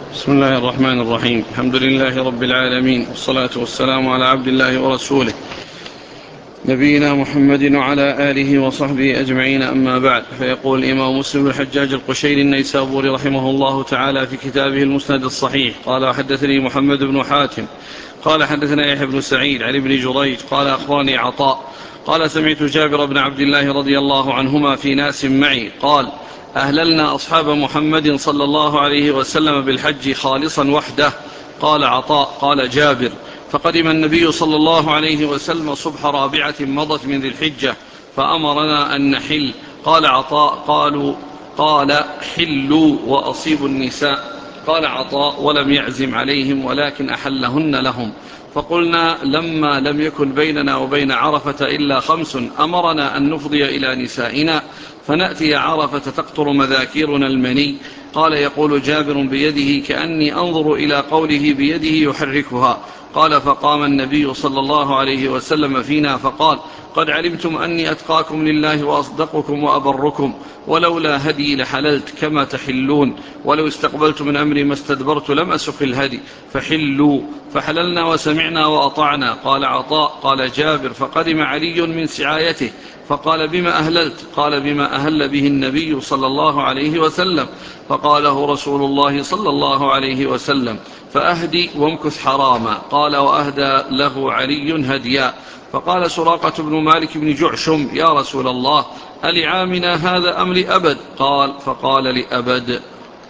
بسم الله الرحمن الرحيم. الحمد لله رب العالمين، والصلاة والسلام على عبد الله ورسوله نبينا محمد وعلى آله وصحبه أجمعين، أما بعد. فيقول الإمام مسلم الحجاج القشيري النيسابوري رحمه الله تعالى في كتابه المسند الصحيح قال: حدثني محمد بن حاتم قال حدثنا يحيى بن سعيد عن ابن جريج قال: أخبرني عطاء قال: سمعت جابر بن عبد الله رضي الله عنهما في ناس معي قال: أهللنا أصحاب محمد صلى الله عليه وسلم بالحج خالصا وحده. قال عطاء: قال جابر: فقدم النبي صلى الله عليه وسلم صبح رابعة مضت من ذي الحجة فأمرنا أن نحل. قال عطاء: قال حلوا وأصيبوا النساء. قال عطاء: ولم يعزم عليهم ولكن أحلهن لهم. فقلنا: لما لم يكن بيننا وبين عرفة إلا 5 أمرنا أن نفضي إلى نسائنا فنأتي عرفة تقطر مذاكيرنا المني. قال: يقول جابر بيده كأني أنظر إلى قوله بيده يحركها. قال: فقام النبي صلى الله عليه وسلم فينا فقال: قد علمتم أني أتقاكم لله وأصدقكم وأبركم، ولولا هدي لحللت كما تحلون، ولو استقبلت من أمري ما استدبرت لم أسق الهدي، فحلوا. فحللنا وسمعنا وأطعنا. قال عطاء: قال جابر: فقدم علي من سعايته فقال: بما أهللت؟ قال: بما أهل به النبي صلى الله عليه وسلم. فقاله رسول الله صلى الله عليه وسلم: فأهدي وامكث حراما. قال: وأهدى له علي هديا. فقال سراقة بن مالك بن جعشم: يا رسول الله، ألعامنا هذا أم لأبد؟ فقال: لأبد.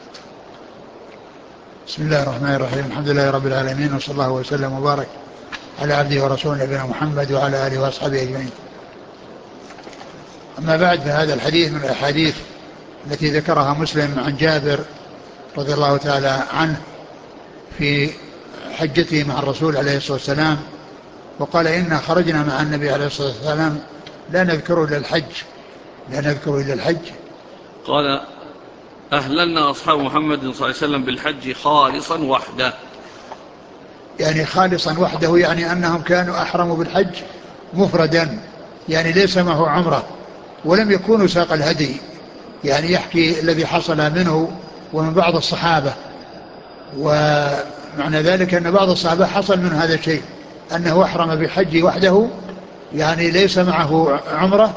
بسم الله الرحمن الرحيم. الحمد لله رب العالمين، وصلى الله وسلم وبارك على عبده ورسوله نبينا محمد وعلى آله وأصحابه أجمعين. أما بعد، فهذا الحديث من الأحاديث التي ذكرها مسلم عن جابر رضي الله تعالى عنه في حجته مع الرسول عليه الصلاة والسلام، وقال: إنا خرجنا مع النبي عليه الصلاة والسلام لا نذكر إلا الحج. قال: أهللنا أصحاب محمد صلى الله عليه وسلم بالحج خالصا وحده. يعني خالصا وحده، يعني أنهم كانوا أحرموا بالحج مفردا، يعني ليس معه عمره، ولم يكونوا ساق الهدي. يعني يحكي الذي حصل منه ومن بعض الصحابة، ومعنى ذلك أن بعض الصحابة حصل من هذا الشيء، أنه أحرم بالحج وحده، يعني ليس معه عمره،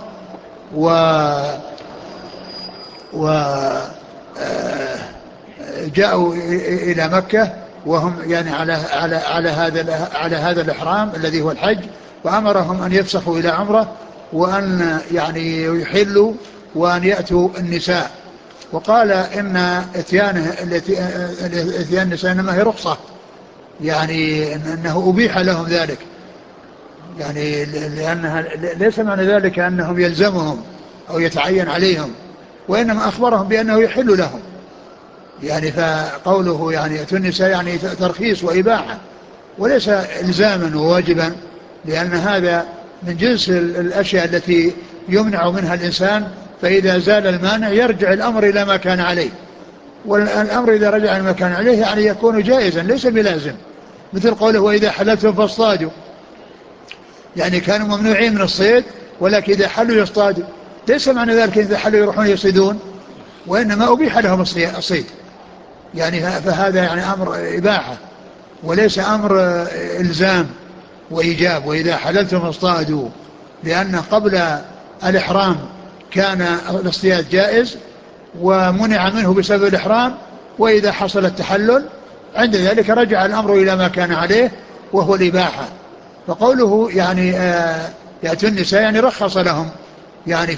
جاءوا إلى مكة وهم يعني على هذا الإحرام الذي هو الحج، وأمرهم أن يفسخوا إلى عمرة، وأن يعني يحلوا، وأن يأتوا النساء. وقال إن اتيان النساء إنما هي رخصة، يعني أنه أبيح لهم ذلك، يعني لأنها ليس معنى ذلك أنهم يلزمهم أو يتعين عليهم، وإنما أخبرهم بأنه يحل لهم. يعني فقوله يعني يأتوا النساء يعني ترخيص وإباحة، وليس إلزاما وواجبا، لأن هذا من جنس الأشياء التي يمنع منها الإنسان، فإذا زال المانع يرجع الأمر إلى ما كان عليه، والأمر إذا رجع إلى ما كان عليه يعني يكون جائزا ليس بلازم. مثل قوله: وإذا حللتم فاصطادوا، يعني كانوا ممنوعين من الصيد، ولكن إذا حلوا يصطادوا. ليس معنى ذلك إذا حلوا يروحون يصيدون، وإنما أبيح لهم الصيد، يعني فهذا يعني أمر إباحة وليس أمر إلزام وإيجاب. وإذا حللتم فاصطادوا، لأن قبل الإحرام كان الاصطياد جائز ومنع منه بسبب الإحرام، وإذا حصل التحلل عند ذلك رجع الأمر إلى ما كان عليه وهو الإباحة. فقوله يعني يأتوا النساء يعني رخص لهم يعني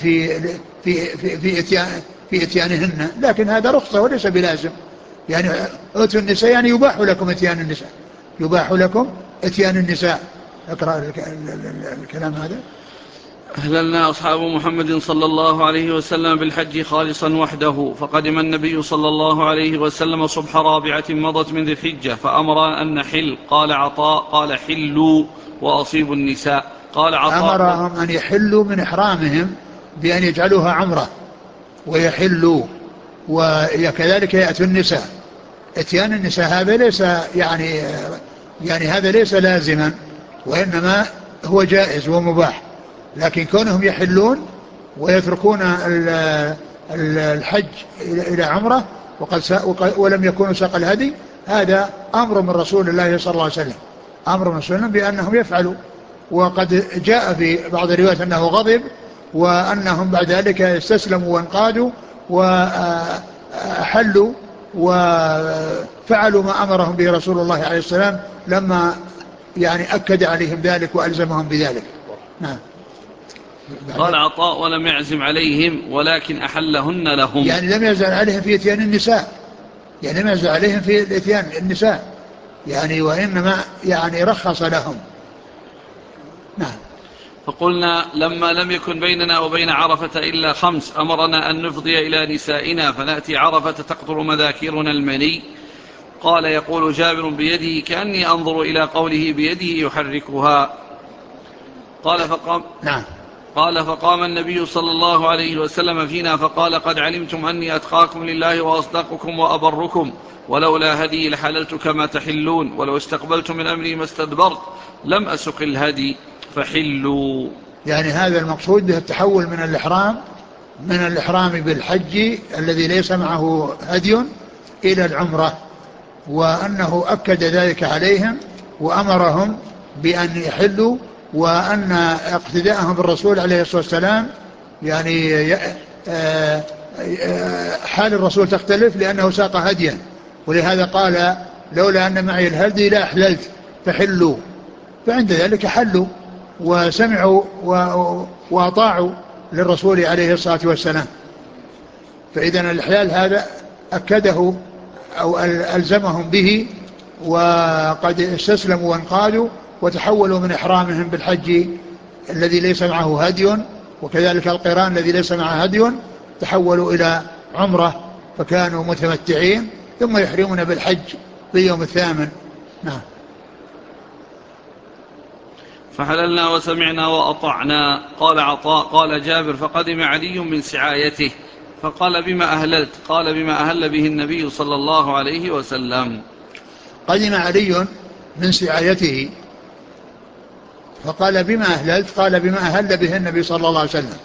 في اتيانهن، لكن هذا رخصة وليس بلازم. يعني أتوا النساء يعني يباح لكم اتيان النساء، يباح لكم اتيان النساء. اقرأ الكلام هذا. أهللنا أصحاب محمد صلى الله عليه وسلم بالحج خالصا وحده. فقدم النبي صلى الله عليه وسلم صبح رابعة مضت من ذي الحجة فأمر أن نحل. قال عطاء: قال حلوا وأصيبوا النساء. قال عطاء: أمرهم أن يحلوا من إحرامهم بأن يجعلوها عمرة ويحلوا، وكذلك يأتوا النساء. اتيان النساء هذا ليس يعني هذا ليس لازما، وإنما هو جائز ومباح، لكن كونهم يحلون ويتركون الحج إلى عمرة، ولم يكونوا ساق الهدي، هذا أمر من رسول الله صلى الله عليه وسلم، أمر من رسول الله بأنهم يفعلوا. وقد جاء في بعض الروايات أنه غضب، وأنهم بعد ذلك استسلموا وانقادوا وأحلوا وفعلوا ما أمرهم به رسول الله عليه السلام لما يعني أكد عليهم ذلك وألزمهم بذلك. نعم. قال عطاء: ولم يعزم عليهم ولكن أحلهن لهم. يعني لم يزل عليهم في اتيان النساء، يعني لم يزل عليهم في اتيان النساء يعني، وإنما يعني رخص لهم. نعم. فقلنا: لما لم يكن بيننا وبين عرفة إلا 5 أمرنا أن نفضي إلى نسائنا فنأتي عرفة تقطر مذاكرنا المني. قال: يقول جابر بيده كأني أنظر إلى قوله بيده يحركها. نعم. قال: فقام النبي صلى الله عليه وسلم فينا فقال: قد علمتم أني أتقاكم لله وأصدقكم وأبركم، ولولا هدي لحللت كما تحلون، ولو استقبلت من أمري ما استدبرت، لم أسق الهدي فحلوا. يعني هذا المقصود به التحول من الإحرام بالحج الذي ليس معه هدي إلى العمرة، وأنه أكد ذلك عليهم وأمرهم بأن يحلوا، وأن اقتداءهم بالرسول عليه الصلاة والسلام يعني حال الرسول تختلف لأنه ساق هديا، ولهذا قال: لولا أن معي الهدي لا أحللت فحلوا. فعند ذلك حلوا وسمعوا وأطاعوا للرسول عليه الصلاة والسلام. فإذن الإحلال هذا أكده أو ألزمهم به، وقد استسلموا وانقادوا وتحولوا من إحرامهم بالحج الذي ليس معه هدي، وكذلك القران الذي ليس معه هدي، تحولوا إلى عمرة فكانوا متمتعين ثم يحرمون بالحج في اليوم 8. نعم. فحللنا وسمعنا وأطعنا. قال عطاء: قال جابر: فقدم علي من سعايته فقال: بما أهللت؟ قال: بما أهل به النبي صلى الله عليه وسلم. قدم علي من سعايته فقال: بما أهللت؟ قال: بما أهل به النبي صلى الله عليه وسلم،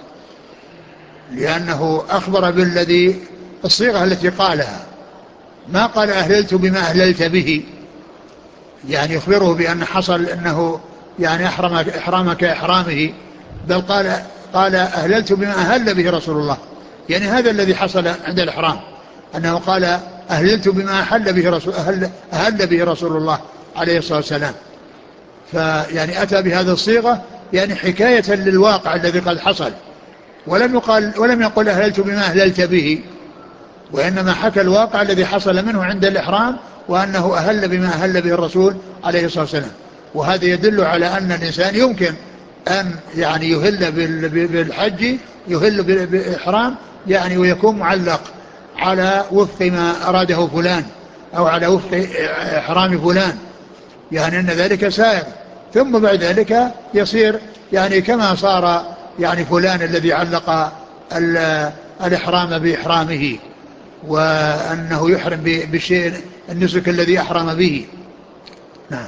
لأنه أخبر بالذي الصيغة التي قالها، ما قال أهللت بما أهللت به، يعني يخبره بأن حصل أنه يعني إحرامك كإحرامه، بل قال أهللت بما أهل به رسول الله، يعني هذا الذي حصل عند الإحرام، أنه قال أهللت بما أهل به رسول الله عليه الصلاة والسلام. فيعني أتى بهذه الصيغة يعني حكاية للواقع الذي قد حصل، ولم يقل أهللت بما أهللت به، وإنما حكى الواقع الذي حصل منه عند الإحرام، وأنه أهل بما أهل به الرسول عليه الصلاة والسلام. وهذا يدل على أن الإنسان يمكن أن يعني يهل بالحج، يهل بالإحرام يعني، ويكون معلق على وفق ما أراده فلان أو على وفق إحرام فلان، يعني أن ذلك سائر، ثم بعد ذلك يصير يعني كما صار يعني فلان الذي علق الإحرام بإحرامه، وأنه يحرم بالشيء النسك الذي أحرم به. نعم.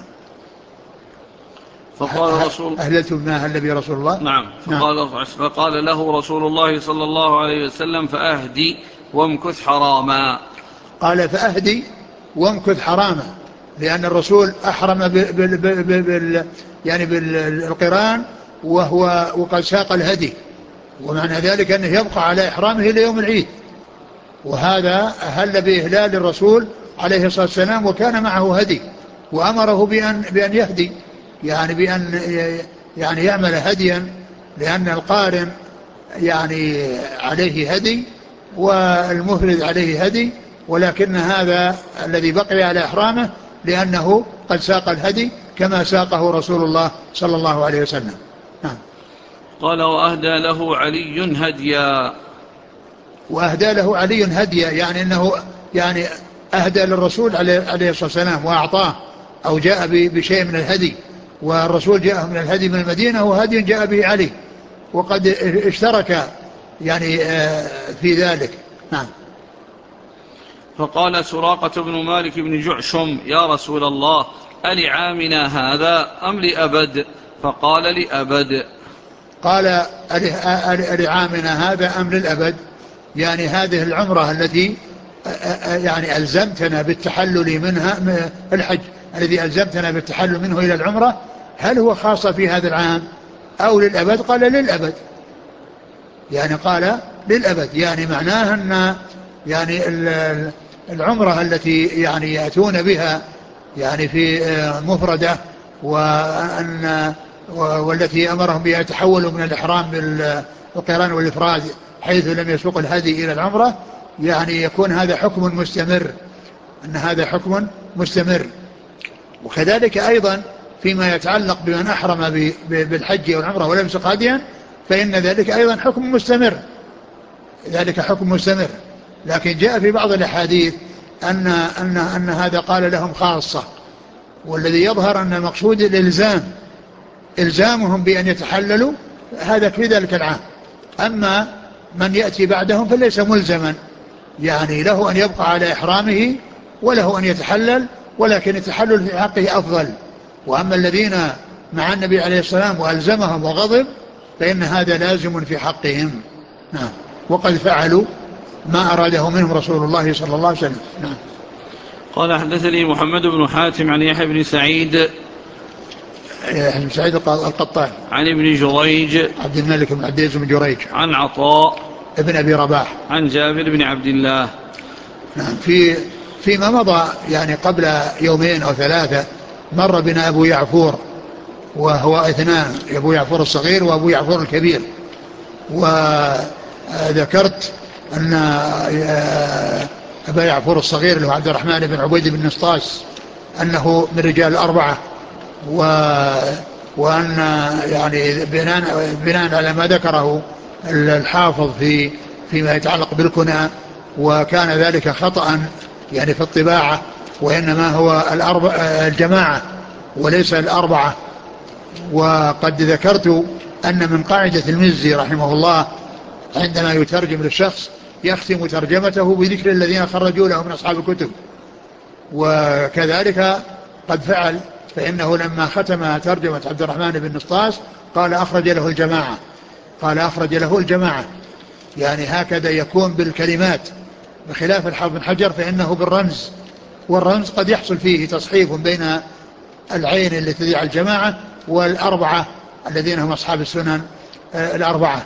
فقال رسول أهللت بما أهل به رسول الله. نعم. فقال له رسول الله صلى الله عليه وسلم: فأهدي وامكث حراما. قال: فأهدي وامكث حراما، لأن الرسول أحرم يعني بالقران وقد ساق الهدي، ومعنى ذلك أنه يبقى على إحرامه إلى يوم العيد، وهذا أهل بإهلال الرسول عليه الصلاة والسلام وكان معه هدي، وأمره بأن يهدي، يعني بأن يعني يعمل هديا، لأن القارن يعني عليه هدي والمفرد عليه هدي، ولكن هذا الذي بقي على إحرامه لأنه قد ساق الهدي كما ساقه رسول الله صلى الله عليه وسلم. نعم. قال: وأهدى له علي هديا. وأهدى له علي هديا، يعني أنه يعني أهدى للرسول عليه الصلاة والسلام وأعطاه، أو جاء بشيء من الهدي، والرسول جاء من الهدي من المدينة، وهدي جاء به علي، وقد اشترك يعني في ذلك. نعم. فقال سراقة بن مالك بن جعشم: يا رسول الله، ألعامنا هذا أم لأبد؟ فقال: لأبد. قال: ألعامنا هذا أم للأبد؟ يعني هذه العمرة التي يعني ألزمتنا بالتحلل منها الحج الذي ألزمتنا بالتحلل منه إلى العمرة هل هو خاص في هذا العام أو للأبد؟ قال للأبد، يعني قال للأبد، يعني معناه أن يعني العمرة التي يعني يأتون بها يعني في مفردة والتي أمرهم بها يتحولوا من الإحرام بالقران والإفراد حيث لم يسوق الهدي إلى العمرة، يعني يكون هذا حكم مستمر، أن هذا حكم مستمر. وكذلك أيضا فيما يتعلق بمن أحرم بالحج والعمرة ولم يسوق هديا فإن ذلك أيضا حكم مستمر، ذلك حكم مستمر. لكن جاء في بعض الأحاديث أن هذا قال لهم خاصة، والذي يظهر أن المقصود الإلزام، إلزامهم بأن يتحللوا هذا في ذلك العام. أما من يأتي بعدهم فليس ملزما، يعني له أن يبقى على إحرامه وله أن يتحلل، ولكن التحلل في حقه أفضل. وأما الذين مع النبي عليه السلام وألزمهم وغضب فإن هذا لازم في حقهم. نعم. وقد فعلوا ما أراده منهم رسول الله صلى الله عليه وسلم. نعم. قال حدثني محمد بن حاتم عن يحيى بن سعيد القطان عن ابن جريج عبد الملك بن عبد العزيز بن جريج عن عطاء ابن أبي رباح عن جابر بن عبد الله. نعم. فيما مضى يعني قبل يومين أو ثلاثة مر بنا أبو يعفور، وهو اثنان، أبو يعفور الصغير وأبو يعفور الكبير، وذكرت أن أبا يعفور الصغير اللي هو عبد الرحمن بن عبيد بن نسطاس أنه من رجال الأربعة، وأن يعني بناء على ما ذكره الحافظ فيما يتعلق بالكنى، وكان ذلك خطأ يعني في الطباعة، وإنما هو الجماعة وليس الأربعة. وقد ذكرت أن من قاعدة المزي رحمه الله عندما يترجم للشخص يختم ترجمته بذكر الذين خرجوا له من أصحاب الكتب، وكذلك قد فعل، فإنه لما ختم ترجمة عبد الرحمن بن نسطاس قال أخرج له الجماعة، قال أخرج له الجماعة، يعني هكذا يكون بالكلمات، بخلاف الحافظ بن حجر فإنه بالرمز، والرمز قد يحصل فيه تصحيف بين العين التي تدعي الجماعة والأربعة الذين هم أصحاب السنن الأربعة.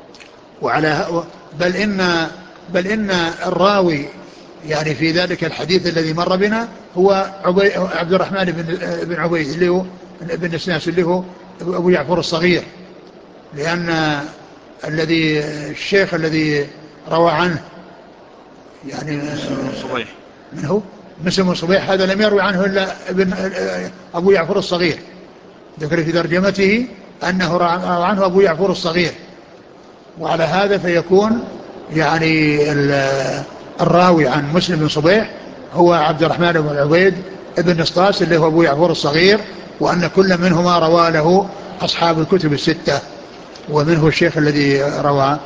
بل إن الراوي يعني في ذلك الحديث الذي مر بنا هو عبد الرحمن بن عبيد اللي هو بن نسناس اللي هو أبو يعفور الصغير، لأن الشيخ الذي روى عنه يعني صبيح، من هو مسلم بن صبيح، هذا لم يروي عنه إلا أبو يعفور الصغير، ذكر في ترجمته أنه روى عنه أبو يعفور الصغير. وعلى هذا فيكون يعني الراوي عن مسلم بن صبيح هو عبد الرحمن بن عبيد ابن نسطاس اللي هو أبو يعفور الصغير، وأن كل منهما روى له أصحاب الكتب الستة، ومنه الشيخ الذي روى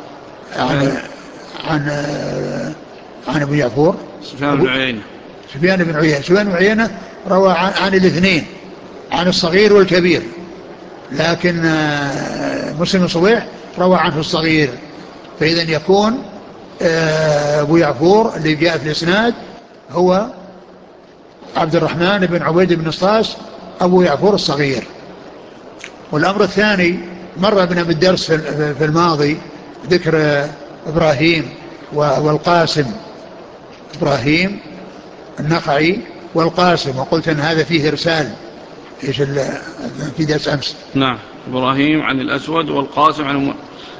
عن أبو يعفور سفيان بن عيينة. سفيان بن عيينة روى عن الاثنين، عن الصغير والكبير، لكن مسلم بن صبيح روى عنه الصغير. فإذا يكون أبو يعفور اللي جاء في الإسناد هو عبد الرحمن بن عبيد بن نسطاس أبو يعفور الصغير. والأمر الثاني مر بنا بالدرس في الماضي ذكر إبراهيم والقاسم، إبراهيم النخعي والقاسم، وقلت أن هذا فيه إرسال في درس أمس. نعم. إبراهيم عن الأسود والقاسم عن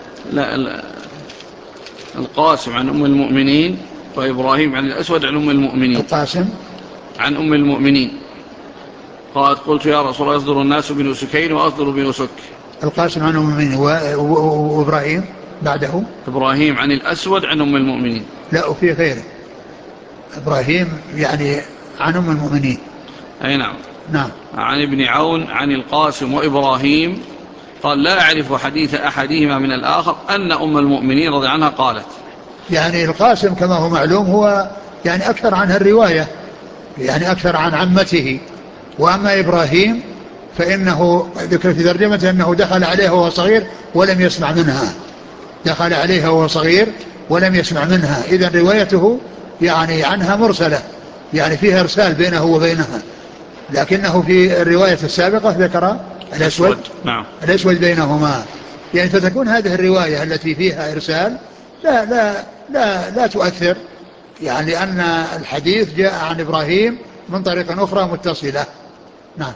القاسم عن أم المؤمنين، وإبراهيم عن الأسود عن أم المؤمنين. القاسم عن أم المؤمنين قلت يا رسول الله يصدر الناس بنسكين وأصدر بنسك. القاسم عن أم المؤمنين وإبراهيم بعده إبراهيم عن الأسود عن أم المؤمنين. لا، وفي غيره إبراهيم يعني عن أم المؤمنين. أي نعم. نعم. عن ابن عون عن القاسم وإبراهيم قال لا أعرف حديث أحدهما من الآخر أن أم المؤمنين رضي عنها قالت. يعني القاسم كما هو معلوم هو يعني أكثر عنها الرواية، يعني أكثر عن عمته. وأما إبراهيم فإنه ذكر في ترجمته أنه دخل عليها وهو صغير ولم يسمع منها، دخل عليها وهو صغير ولم يسمع منها. إذن روايته يعني عنها مرسلة، يعني فيها إرسال بينه وبينها، لكنه في الرواية السابقة ذكر الأسود. نعم. الأسود بينهما، يعني فتكون هذه الرواية التي فيها إرسال لا تؤثر، يعني لأن الحديث جاء عن إبراهيم من طريق أخرى متصلة. نعم.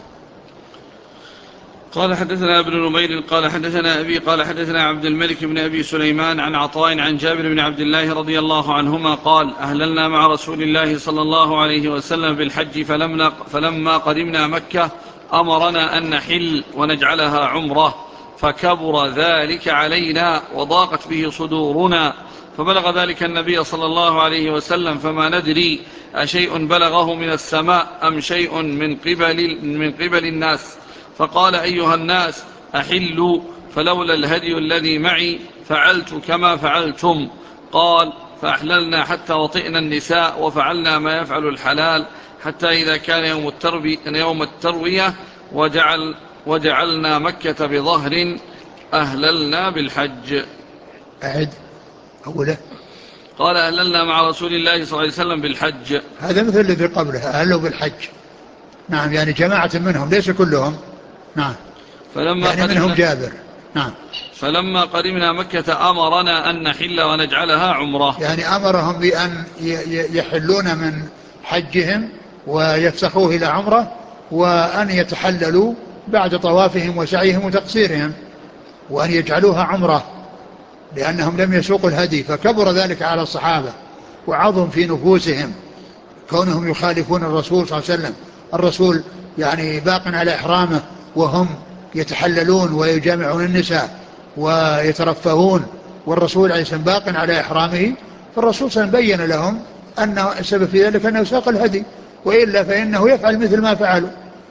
قال حدثنا ابن نمير قال حدثنا أبي قال حدثنا عبد الملك بن أبي سليمان عن عطاء عن جابر بن عبد الله رضي الله عنهما قال أهللنا مع رسول الله صلى الله عليه وسلم بالحج فلما قدمنا مكة أمرنا أن نحل ونجعلها عمرة، فكبر ذلك علينا وضاقت به صدورنا، فبلغ ذلك النبي صلى الله عليه وسلم فما ندري أشيء بلغه من السماء أم شيء من قبل الناس، فقال أيها الناس أحلوا، فلولا الهدي الذي معي فعلت كما فعلتم. قال فأحللنا حتى وطئنا النساء وفعلنا ما يفعل الحلال، حتى إذا كان يوم التروية وجعلنا مكة بظهر أهللنا بالحج. أعد أوله. قال أهللنا مع رسول الله صلى الله عليه وسلم بالحج. هذا مثل الذي قبله، أهلوا بالحج. نعم، يعني جماعة منهم ليس كلهم. نعم، يعني منهم جابر. نعم. فلما قدمنا مكة أمرنا أن نحل ونجعلها عمرة، يعني أمرهم بأن يحلون من حجهم ويفسخوه إلى عمرة، وأن يتحللوا بعد طوافهم وسعيهم وتقصيرهم، وأن يجعلوها عمرة، لأنهم لم يسوقوا الهدي، فكبر ذلك على الصحابة وعظم في نفوسهم كونهم يخالفون الرسول صلى الله عليه وسلم. الرسول يعني باق على إحرامه وهم يتحللون ويجامعون النساء ويترفهون، والرسول عليه السلام باق على إحرامه، فالرسول صلى الله عليه وسلم بين لهم أن السبب في ذلك أنه ساق الهدي، وإلا فإنه يفعل مثل ما فعلوا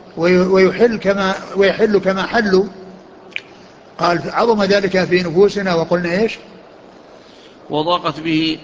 ويحل كما حلوا. قال عظم ذلك في نفوسنا وقلنا إيش؟ وضاقت به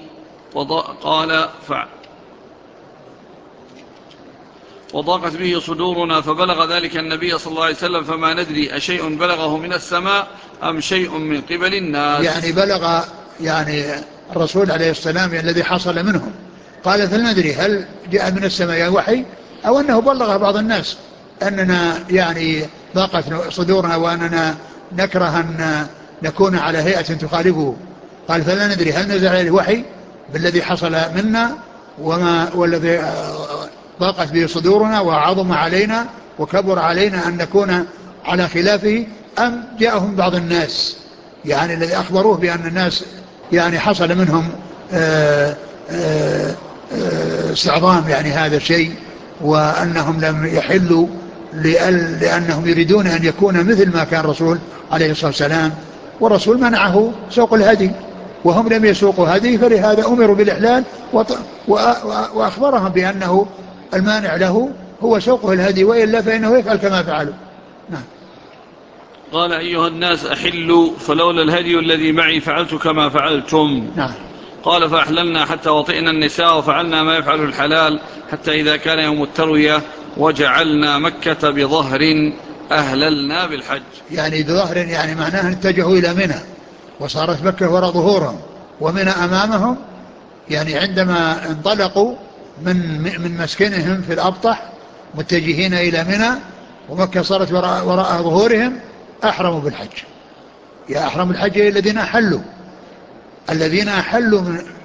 وضاقت به صدورنا، فبلغ ذلك النبي صلى الله عليه وسلم فما ندري أشيء بلغه من السماء أم شيء من قبل الناس. يعني بلغ يعني الرسول عليه السلام الذي حصل منهم، قال فلندري هل جاء من السماء وحي أو أنه بلغ بعض الناس أننا يعني ضاقت صدورنا وأننا نكره أن نكون على هيئة تخالفه. قال فلا ندري هل نزل عليه وحي بالذي حصل منا والذي ضاقت به صدورنا وعظم علينا وكبر علينا أن نكون على خلافه، أم جاءهم بعض الناس يعني الذي أخبروه بأن الناس يعني حصل منهم استعظام يعني هذا الشيء، وأنهم لم يحلوا لأنهم يريدون أن يكون مثل ما كان الرسول عليه الصلاة والسلام، والرسول منعه سوق الهدي وهم لم يسوقوا هدي، فلهذا أمروا بالإحلال وأخبرهم بأنه المانع له هو سوقه الهدي، وإلا فإنه يفعل كما فعلوا. نعم. قال أيها الناس أحلوا، فلولا الهدي الذي معي فعلت كما فعلتم. نعم. قال فأحللنا حتى وطئنا النساء وفعلنا ما يفعل الحلال، حتى إذا كان يوم التروية وجعلنا مكة بظهر أهللنا بالحج. يعني بظهر يعني معناه اتجهوا إلى منى، وصارت مكة وراء ظهورهم ومنى أمامهم، يعني عندما انطلقوا من مسكنهم في الأبطح متجهين إلى منى ومكة صارت وراء ظهورهم، أحرموا بالحج. يا أحرموا الحج الذين أحلوا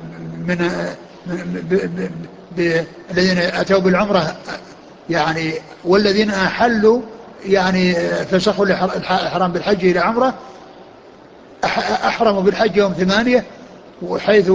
الذين أتوا بالعمرة يعني، والذين أحلوا يعني فسخوا الإحرام بالحج إلى عمرة أحرموا بالحج يوم 8، وحيث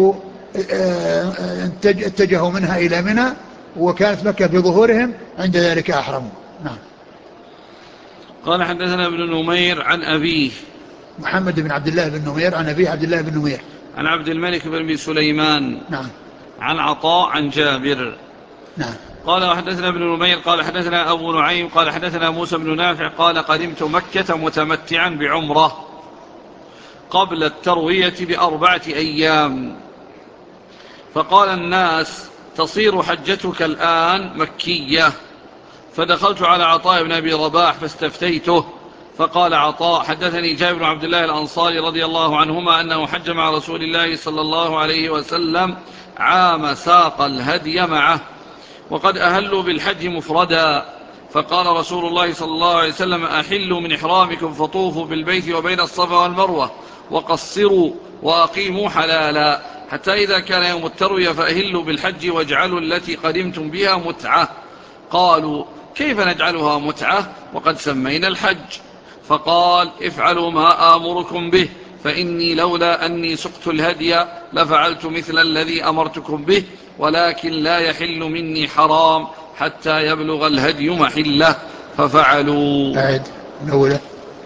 اتجهوا منها إلى منى وكانت مكة في ظهورهم، عند ذلك أحرموا. نعم. قال حدثنا ابن نمير عن أبيه محمد بن عبد الله بن نمير عن أبيه عبد الله بن نمير عن عبد الملك بن أبي سليمان. نعم. عن عطاء عن جابر. نعم. قال وحدثنا ابن نمير قال حدثنا أبو نعيم قال حدثنا موسى بن نافع قال قدمت مكة متمتعا بعمرة قبل التروية ب4 أيام، فقال الناس تصير حجتك الآن مكية، فدخلت على عطاء بن أبي رباح فاستفتيته، فقال عطاء حدثني جابر بن عبد الله الأنصاري رضي الله عنهما أنه حج مع رسول الله صلى الله عليه وسلم عام ساق الهدي معه وقد أهلوا بالحج مفردا، فقال رسول الله صلى الله عليه وسلم أحلوا من إحرامكم فطوفوا بالبيت وبين الصفا والمروة وقصروا وأقيموا حلالا، حتى إذا كان يوم التروية فأهلوا بالحج واجعلوا التي قدمتم بها متعة. قالوا كيف نجعلها متعة وقد سمينا الحج؟ فقال افعلوا ما آمركم به، فإني لولا أني سقت الهدي لفعلت مثل الذي أمرتكم به، ولكن لا يحل مني حرام حتى يبلغ الهدي محله، ففعلوا. أعد الأولى.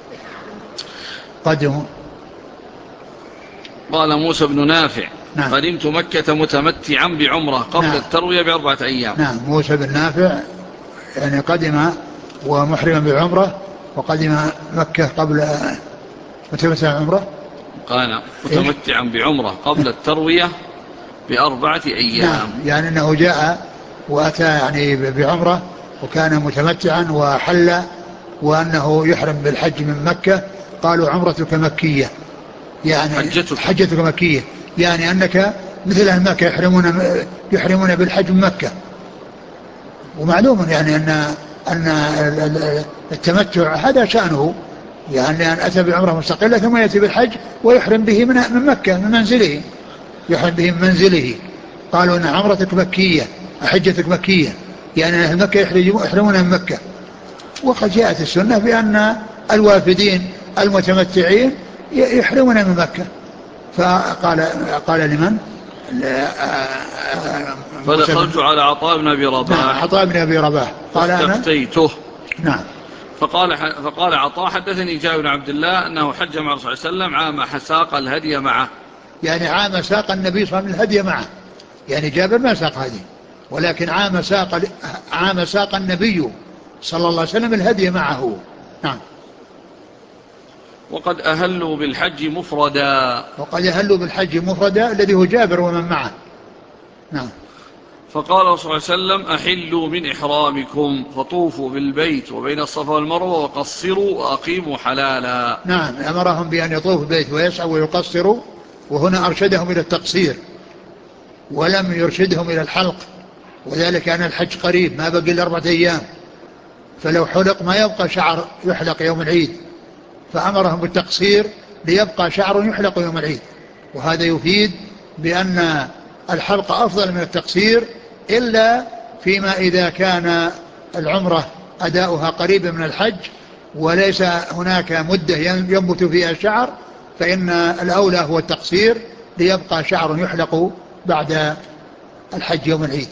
قدموا. قال موسى بن نافع نعم. قدمت مكة متمتعا بعمرة قبل نعم. التروية ب4 أيام. نعم. موسى بن نافع يعني قدم ومحرما بعمرة، وقدم مكة قبل متمتع عمرة. قال متمتعا بعمرة قبل التروية ب4 أيام. نعم، يعني أنه جاء وأتى يعني بعمرة وكان متمتعا وحل، وأنه يحرم بالحج من مكة. قالوا عمرتك مكية، يعني حجتك مكية، يعني أنك مثل أهل مكة يحرمون بالحج من مكة. ومعلوم يعني أن التمتع هذا شأنه، يعني أن أتى بعمرة مستقلة ثم يأتي بالحج ويحرم به من مكة من منزله، يحرم به من منزله. قالوا أن عمرتك مكية، حجتك مكية، يعني أهل مكة يحرمون من مكة. وقد جاءت السنة بأن الوافدين المتمتعين يحرمون من مكة. قال لمن؟ فدخلت على عطاء بن أبي رباح. نعم، عطاء بن أبي رباح. قال فاستفتيته. نعم. فقال عطاء حدثني جابر بن عبد الله أنه حج مع رسول الله صلى الله عليه وسلم عام ساق الهدي معه، يعني عام ساق النبي صلى الله عليه وسلم الهدي معه، يعني جابر ما ساق هدي، ولكن عام ساق النبي صلى الله عليه وسلم الهدي معه. نعم. وقد أهلوا بالحج مفردا. وقد أهلوا بالحج مفردا الذي هو جابر ومن معه. نعم. فقال صلى الله عليه وسلم أحلوا من إحرامكم فطوفوا بالبيت وبين الصفا والمروة وقصروا وأقيموا حلالا. نعم، أمرهم بأن يطوفوا البيت ويسعوا ويقصروا، وهنا أرشدهم إلى التقصير ولم يرشدهم إلى الحلق، وذلك أن الحج قريب ما بقي ل4 أيام، فلو حلق ما يبقى شعر يحلق يوم العيد، فأمرهم بالتقصير ليبقى شعر يحلق يوم العيد. وهذا يفيد بأن الحلق أفضل من التقصير، إلا فيما إذا كان العمرة أداؤها قريبا من الحج وليس هناك مدة ينبت فيها الشعر، فإن الأولى هو التقصير ليبقى شعر يحلق بعد الحج يوم العيد.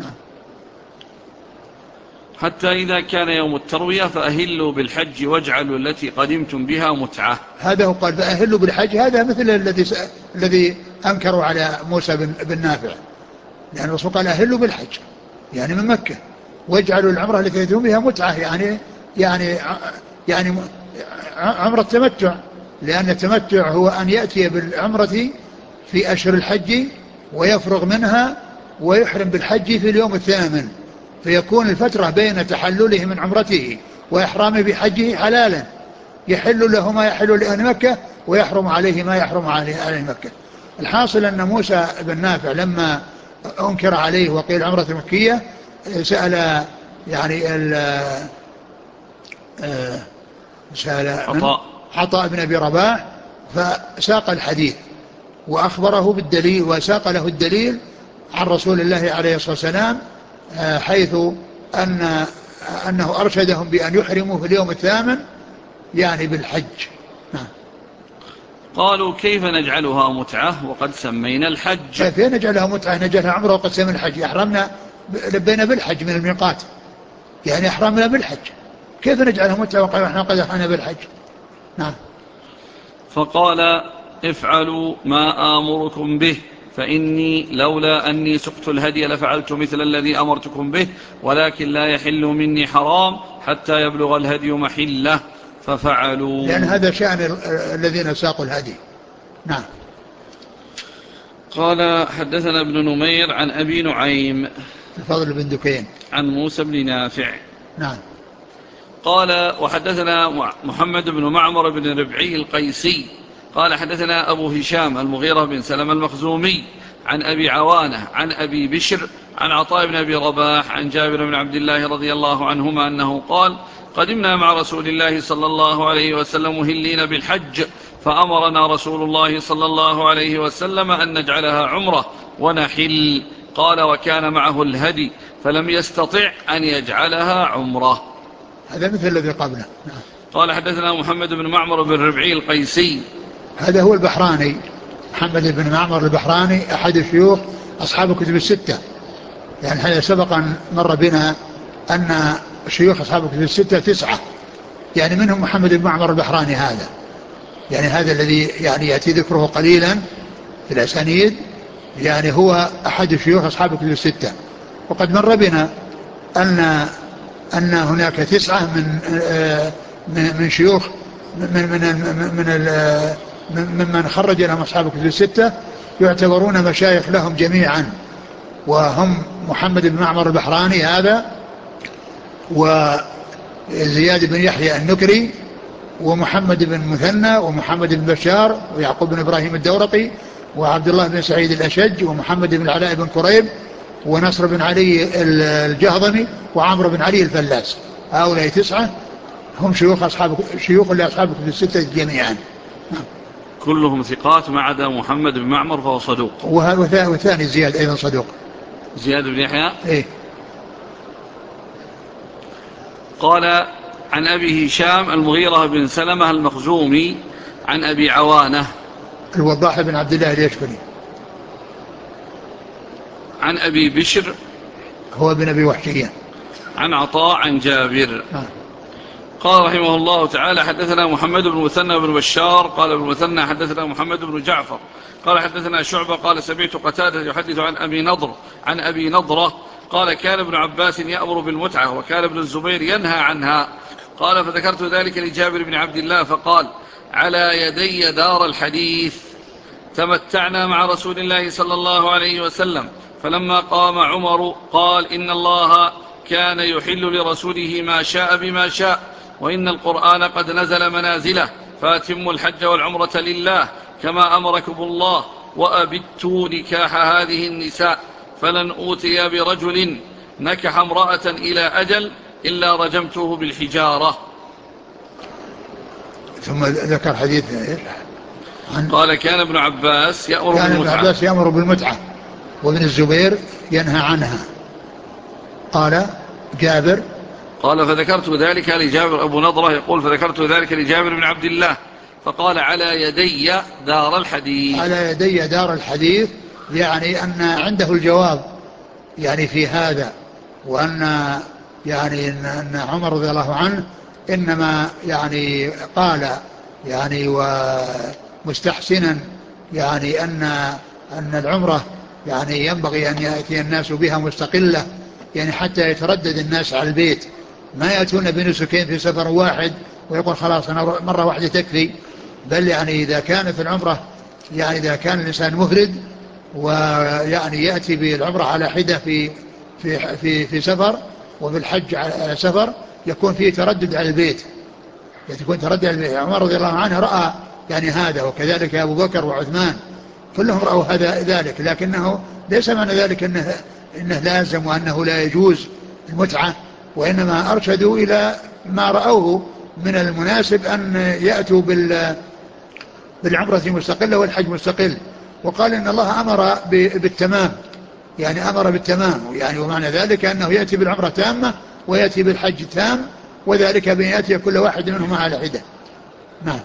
حتى إذا كان يوم التروية فأهلوا بالحج واجعلوا التي قدمتم بها متعة. هذا هو قال فأهلوا بالحج، هذا مثل الذي أنكروا على موسى بن نافع، لأن الرسول قال أهلوا بالحج يعني من مكة، واجعلوا العمرة التي تأتون بها متعة، يعني عمرة التمتع، لأن التمتع هو أن يأتي بالعمرة في أشهر الحج ويفرغ منها ويحرم بالحج في اليوم 8، فيكون الفترة بين تحلله من عمرته وإحرامه بحجه حلالا، يحل له ما يحل لأهل مكة ويحرم عليه ما يحرم عليه أهل مكة. الحاصل أن موسى بن نافع لما أنكر عليه وقيل عمرة مكية سأل يعني سأل عطاء بن أبي رباح، فساق الحديث وأخبره بالدليل وساق له الدليل عن رسول الله عليه الصلاة والسلام، حيث أنه أرشدهم بأن يحرموا في اليوم 8 يعني بالحج. قالوا كيف نجعلها متعة وقد سمينا الحج؟ كيف نجعلها متعة؟ نجعلها عمره وقد سمينا الحج، أحرمنا لبينا بالحج من الميقات، يعني أحرمنا بالحج، كيف نجعلها متعة وقد أحرمنا بالحج؟ نعم. فقال افعلوا ما آمركم به، فإني لولا أني سقت الهدي لفعلت مثل الذي أمرتكم به، ولكن لا يحل مني حرام حتى يبلغ الهدي محله، ففعلوا. لأن هذا شأن الذين ساقوا الهدي. نعم. قال حدثنا ابن نمير عن أبي نعيم الفضل بن دكين عن موسى بن نافع نعم قال وحدثنا محمد بن معمر بن ربعي القيسي قال حدثنا أبو هشام المغيرة بن سلمة المخزومي عن أبي عوانة عن أبي بشر عن عطاء بن أبي رباح عن جابر بن عبد الله رضي الله عنهما أنه قال قدمنا مع رسول الله صلى الله عليه وسلم مهلين بالحج فأمرنا رسول الله صلى الله عليه وسلم أن نجعلها عمرة ونحل. قال وكان معه الهدي فلم يستطع أن يجعلها عمرة. هذا مثل الذي قبله. قال حدثنا محمد بن معمر بن ربعي القيسي هذا هو البحراني، محمد بن معمر البحراني أحد الشيوخ أصحاب الكتب الستة. يعني هذا سبقا مر بنا أن شيوخ أصحاب الكتب الستة 9، يعني منهم محمد بن معمر البحراني هذا، يعني هذا الذي يعني يأتي ذكره قليلا في الأسانيد، يعني هو أحد شيوخ أصحاب الكتب الستة. وقد مر بنا أن هناك 9 من شيوخ ممن خرج لهم أصحاب الكتب الستة يعتبرون مشايخ لهم جميعا، وهم محمد بن معمر البحراني هذا، وزياد بن يحيى النكري، ومحمد بن مثنى، ومحمد بن بشار، ويعقوب بن إبراهيم الدورقي، وعبد الله بن سعيد الأشج، ومحمد بن العلاء بن كريب، ونصر بن علي الجهضمي، وعمرو بن علي الفلاس. هؤلاء 9 هم شيوخ لأصحاب الكتب الستة جميعا. كلهم ثقات ما عدا محمد بن معمر فهو صدوق. والثاني زياد أيضا صدوق، زياد بن يحيى. إيه. قال عن أبي هشام المغيرة بن سلمة المخزومي عن أبي عوانة الوضاح بن عبد الله اليشكري عن أبي بشر هو بن أبي وحشية عن عطاء عن جابر. قال رحمه الله تعالى حدثنا محمد بن مثنى بن بشار قال ابن مثنى حدثنا محمد بن جعفر قال حدثنا شعبة قال سمعت قتادة يحدث عن أبي نضرة قال كان ابن عباس يأمر بالمتعة وكان ابن الزبير ينهى عنها. قال فذكرت ذلك لجابر بن عبد الله فقال على يدي دار الحديث. تمتعنا مع رسول الله صلى الله عليه وسلم فلما قام عمر قال إن الله كان يحل لرسوله ما شاء بما شاء وإن القرآن قد نزل منازله فأتموا الحج والعمرة لله كما أمركم الله وأبدتوا نكاح هذه النساء فلن أوتي برجل نكح امرأة إلى أجل إلا رجمته بالحجارة. ثم ذكر حديث قال كان ابن عباس يأمر بالمتعة وابن الزبير ينهى عنها. قال جابر قال فذكرت ذلك لجابر أبو نضرة يقول فذكرت ذلك لجابر بن عبد الله فقال على يدي دار الحديث. على يدي دار الحديث يعني أن عنده الجواب يعني في هذا، وأن يعني أن عمر رضي الله عنه إنما يعني قال يعني ومستحسنا يعني أن العمرة يعني ينبغي أن يأتي الناس بها مستقلة، يعني حتى يتردد الناس على البيت، ما يأتون بنسكين في سفر واحد ويقول خلاص أنا مرة واحدة تكفي، بل يعني إذا كانت العمرة يعني إذا كان الإنسان مفرد ويعني يأتي بالعمرة على حدة في سفر وبالحج على سفر يكون فيه تردد على البيت، يكون تردد على البيت. عمر رضي الله عنه رأى يعني هذا، وكذلك أبو بكر وعثمان كلهم رأوا ذلك، لكنه ليس معنى ذلك إنه لازم وأنه لا يجوز المتعة، وإنما أرشدوا إلى ما رأوه من المناسب أن يأتوا بالعمرة مستقلة والحج مستقل. وقال إن الله أمر بالتمام، يعني أمر بالتمام، يعني ومعنى ذلك أنه يأتي بالعمرة تامة ويأتي بالحج تام، وذلك بأن يأتي كل واحد منهما على حدة. نعم.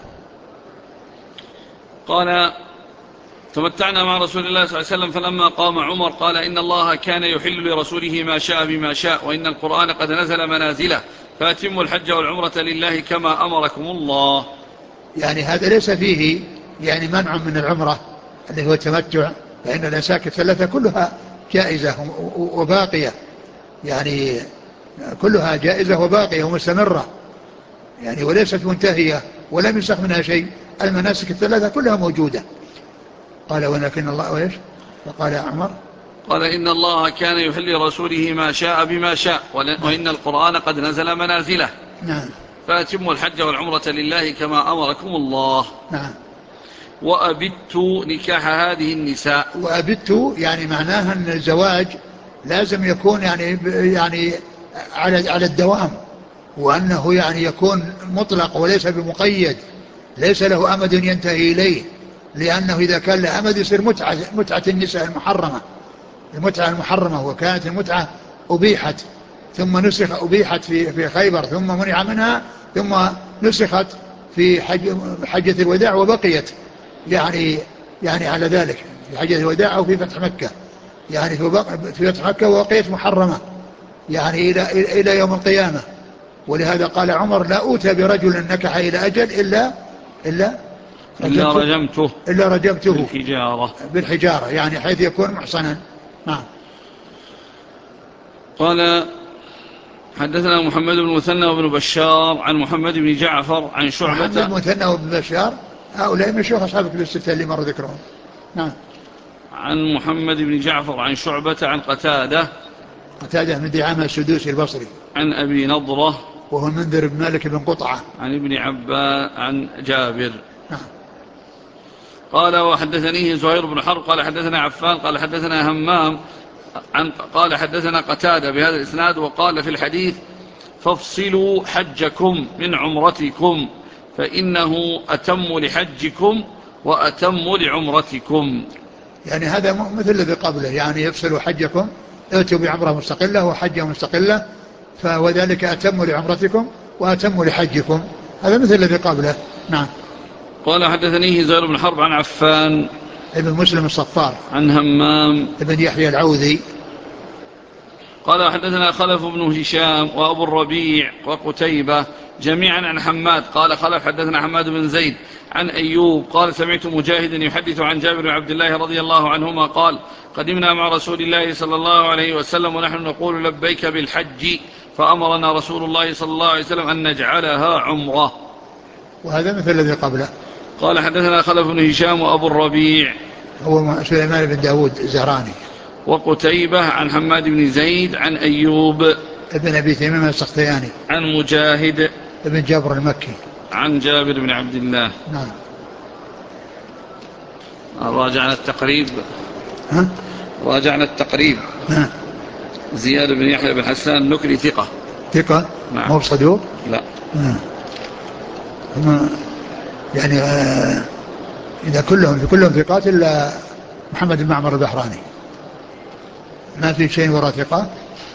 قال تمتعنا مع رسول الله صلى الله عليه وسلم فلما قام عمر قال إن الله كان يحل لرسوله ما شاء بما شاء وإن القرآن قد نزل منازله فأتموا الحج والعمرة لله كما أمركم الله. يعني هذا ليس فيه يعني منع من العمرة اللي هو التمتع، فإن الأنساك الثلاثة كلها جائزة وباقية، يعني كلها جائزة وباقية ومستمرة، يعني وليست منتهية ولم ينسخ منها شيء، المناسك الثلاثة كلها موجودة. قال ولكن الله وإيش؟ فقال عمر قال إن الله كان يحل رسوله ما شاء بما شاء وإن القرآن قد نزل منازله. نعم. فأتموا الحج والعمرة لله كما أمركم الله. نعم. وأبت نكاح هذه النساء. وأبت يعني معناها أن الزواج لازم يكون يعني على الدوام، وأنه يعني يكون مطلق وليس بمقيد، ليس له أمد ينتهي إليه، لأنه إذا كان له أمد يصير متعة النساء المحرمة، المتعة المحرمة. وكانت المتعة أبيحت ثم أبيحت في خيبر ثم منع منها ثم نسخت في حجة الوداع وبقيت يعني على ذلك في حجة الوداع أو في فتح مكة، يعني في فتح مكة وبقيت محرمة يعني إلى يوم القيامة. ولهذا قال عمر: لا أوتى برجل نكح إلى أجل إلا رجمته إلا رجمته بالحجارة يعني حيث يكون محصنا. نعم. قال حدثنا محمد بن مثنى وابن بشار عن محمد بن جعفر عن شعبة. محمد بن مثنى وابن بشار هؤلاء من شيوخ أصحاب الكتب الستة اللي مر ذكرهم. نعم. عن محمد بن جعفر عن شعبة عن قتادة بن دعامة السدوسي البصري عن أبي نضرة وهو المنذر بن مالك بن قطعة عن ابن عباس عن جابر. نعم. قال وحدثنيه زهير بن حرب قال حدثنا عفان قال حدثنا همام قال حدثنا قتادة بهذا الإسناد. وقال في الحديث: فافصلوا حجكم من عمرتكم فإنه أتم لحجكم وأتم لعمرتكم. يعني هذا مثل الذي قبله، يعني يفصلوا حجكم، ائتوا بعمرة مستقلة وحجة مستقلة، وذلك أتم لعمرتكم وأتم لحجكم، هذا مثل الذي قبله. نعم. قال حدثنيه زهير بن حرب عن عفان ابن مسلم الصفار عن همام ابن يحيى العوذي. قال حدثنا خلف بن هشام وأبو الربيع وقتيبة جميعا عن حماد قال خلف حدثنا حماد بن زيد عن أيوب قال سمعت مجاهدا يحدث عن جابر بن عبد الله رضي الله عنهما قال: قدمنا مع رسول الله صلى الله عليه وسلم ونحن نقول لبيك بالحج فأمرنا رسول الله صلى الله عليه وسلم أن نجعلها عمرة. وهذا مثل الذي قبله. قال حدثنا خلف بن هشام وأبو الربيع هو سليمان بن داود الزهراني وقتيبة عن حماد بن زيد عن أيوب ابن أبي تميم السختياني عن مجاهد ابن جبر المكي عن جابر بن عبد الله. نعم. راجعنا التقريب. ها؟ راجعنا التقريب. ها؟ زياد بن يحيى بن حسان النكري ثقة. نعم. مو بصدوق. لا. يعني إذا كلهم ثقات إلا محمد بن معمر البحراني، ما في شيء وراء ثقة.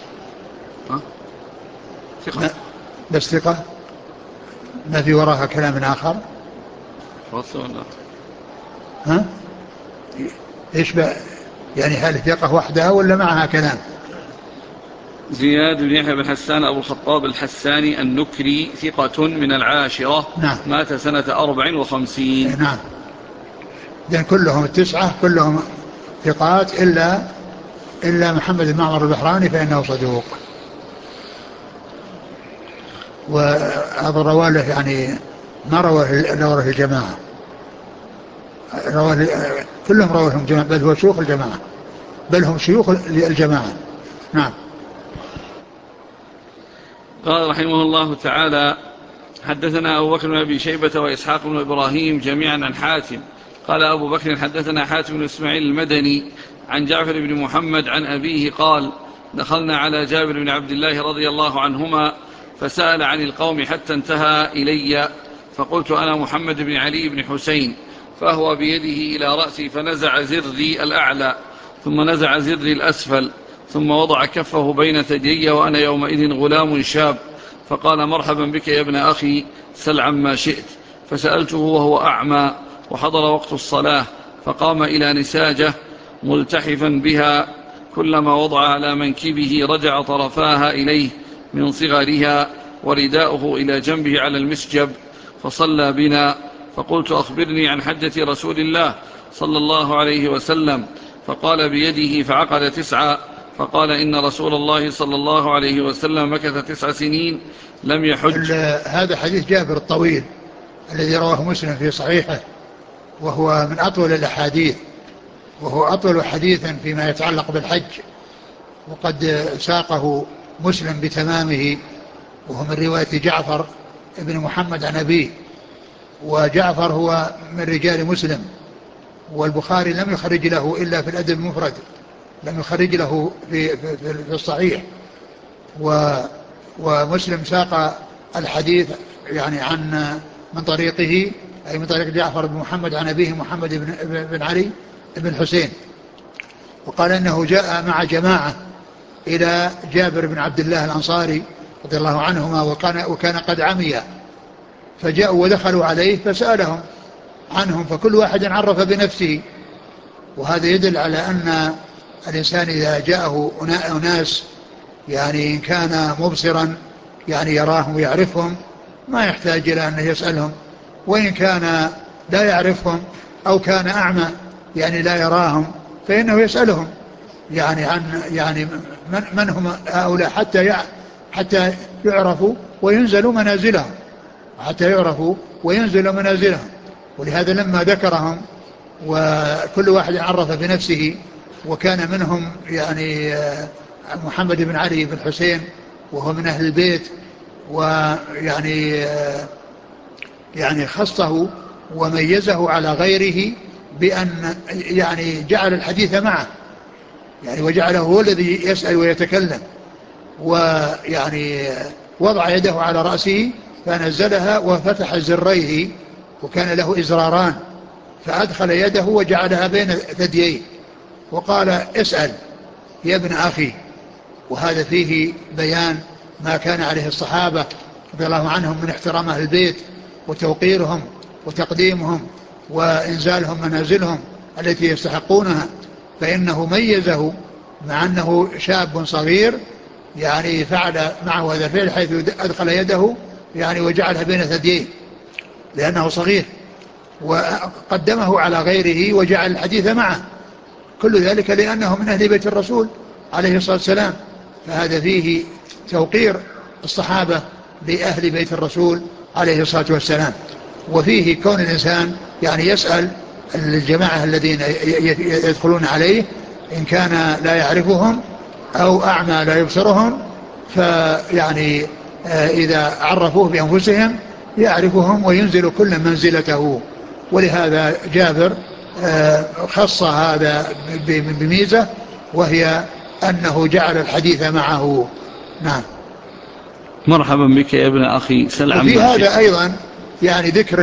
ثقة بس ثقة، ما في وراها كلام آخر. ها؟ إيش يعني هل ثقة وحدها ولا معها كلام؟ زياد بن يحيى بن حسان أبو الخطاب الحساني النكري ثقة من العاشرة. نعم. مات سنة 54. نعم. إذن كلهم التسعة كلهم ثقات إلا محمد بن معمر البحراني فإنه صدوق. وهذا رواله يعني ما رواه الجماعة، كلهم رواهم جماعة، بل هو شيوخ الجماعة، بل هم شيوخ الجماعة. نعم. قال رحمه الله تعالى: حدثنا أبو بكر بن أبي شيبة وإسحاق بن إبراهيم جميعا عن حاتم قال أبو بكر حدثنا حاتم بن إسماعيل المدني عن جعفر بن محمد عن أبيه قال: دخلنا على جابر بن عبد الله رضي الله عنهما فسأل عن القوم حتى انتهى إلي، فقلت: أنا محمد بن علي بن حسين. فهو بيده إلى رأسي فنزع زري الأعلى ثم نزع زري الأسفل ثم وضع كفه بين ثديي وأنا يومئذ غلام شاب، فقال: مرحبا بك يا ابن أخي، سل عما شئت. فسألته وهو أعمى وحضر وقت الصلاة، فقام إلى نساجة ملتحفا بها، كلما وضع على منكبه رجع طرفاها إليه من صغرها، ورداؤه إلى جنبه على المسجب، فصلى بنا. فقلت: أخبرني عن حجة رسول الله صلى الله عليه وسلم. فقال بيده فعقد 9. فقال: إن رسول الله صلى الله عليه وسلم مكث 9 سنين لم يحج. هذا حديث جابر الطويل الذي رواه مسلم في صحيحه، وهو من أطول الأحاديث، وهو أطول حديثا فيما يتعلق بالحج، وقد ساقه مسلم بتمامه وهو من رواية جعفر بن محمد عن أبيه، وجعفر هو من رجال مسلم، والبخاري لم يخرج له إلا في الأدب المفرد، لم يخرج له في الصحيح. ومسلم ساق الحديث يعني من طريقه، أي من طريق جعفر بن محمد عن أبيه محمد بن علي بن الحسين. وقال أنه جاء مع جماعة إلى جابر بن عبد الله الأنصاري رضي الله عنهما، وكان قد عمي، فجاءوا ودخلوا عليه فسألهم عنهم، فكل واحد عرف بنفسه. وهذا يدل على أن الإنسان إذا جاءه أناس يعني إن كان مبصرا يعني يراهم ويعرفهم ما يحتاج إلى أن يسألهم، وإن كان لا يعرفهم أو كان أعمى يعني لا يراهم فإنه يسألهم يعني عن يعني من هم هؤلاء حتى يعرفوا وينزلوا منازلهم، حتى يعرفوا وينزلوا منازلهم. ولهذا لما ذكرهم وكل واحد عرف بنفسه، وكان منهم يعني محمد بن علي بن حسين وهو من أهل البيت، ويعني يعني خصه وميزه على غيره بأن يعني جعل الحديث معه، يعني وجعله هو الذي يسأل ويتكلم، ويعني وضع يده على رأسه فنزلها وفتح زريه، وكان له إزراران، فأدخل يده وجعلها بين ثدييه وقال اسأل يا ابن أخي. وهذا فيه بيان ما كان عليه الصحابة رضي الله عنهم من احترام أهل البيت وتوقيرهم وتقديمهم وإنزالهم منازلهم التي يستحقونها. فإنه ميزه مع أنه شاب صغير يعني فعل معه هذا الفعل، حيث أدخل يده يعني وجعلها بين ثدييه لأنه صغير، وقدمه على غيره وجعل الحديث معه، كل ذلك لأنه من أهل بيت الرسول عليه الصلاة والسلام. فهذا فيه توقير الصحابة لأهل بيت الرسول عليه الصلاة والسلام. وفيه كون الإنسان يعني يسأل الجماعة الذين يدخلون عليه إن كان لا يعرفهم أو أعمى لا يبصرهم، فيعني إذا عرفوه بأنفسهم يعرفهم وينزل كل منزلته. ولهذا جابر خص هذا بميزة، وهي أنه جعل الحديث معه. نعم. مرحبا بك يا ابن أخي، سل عما وفي شئت. هذا أيضا يعني ذكر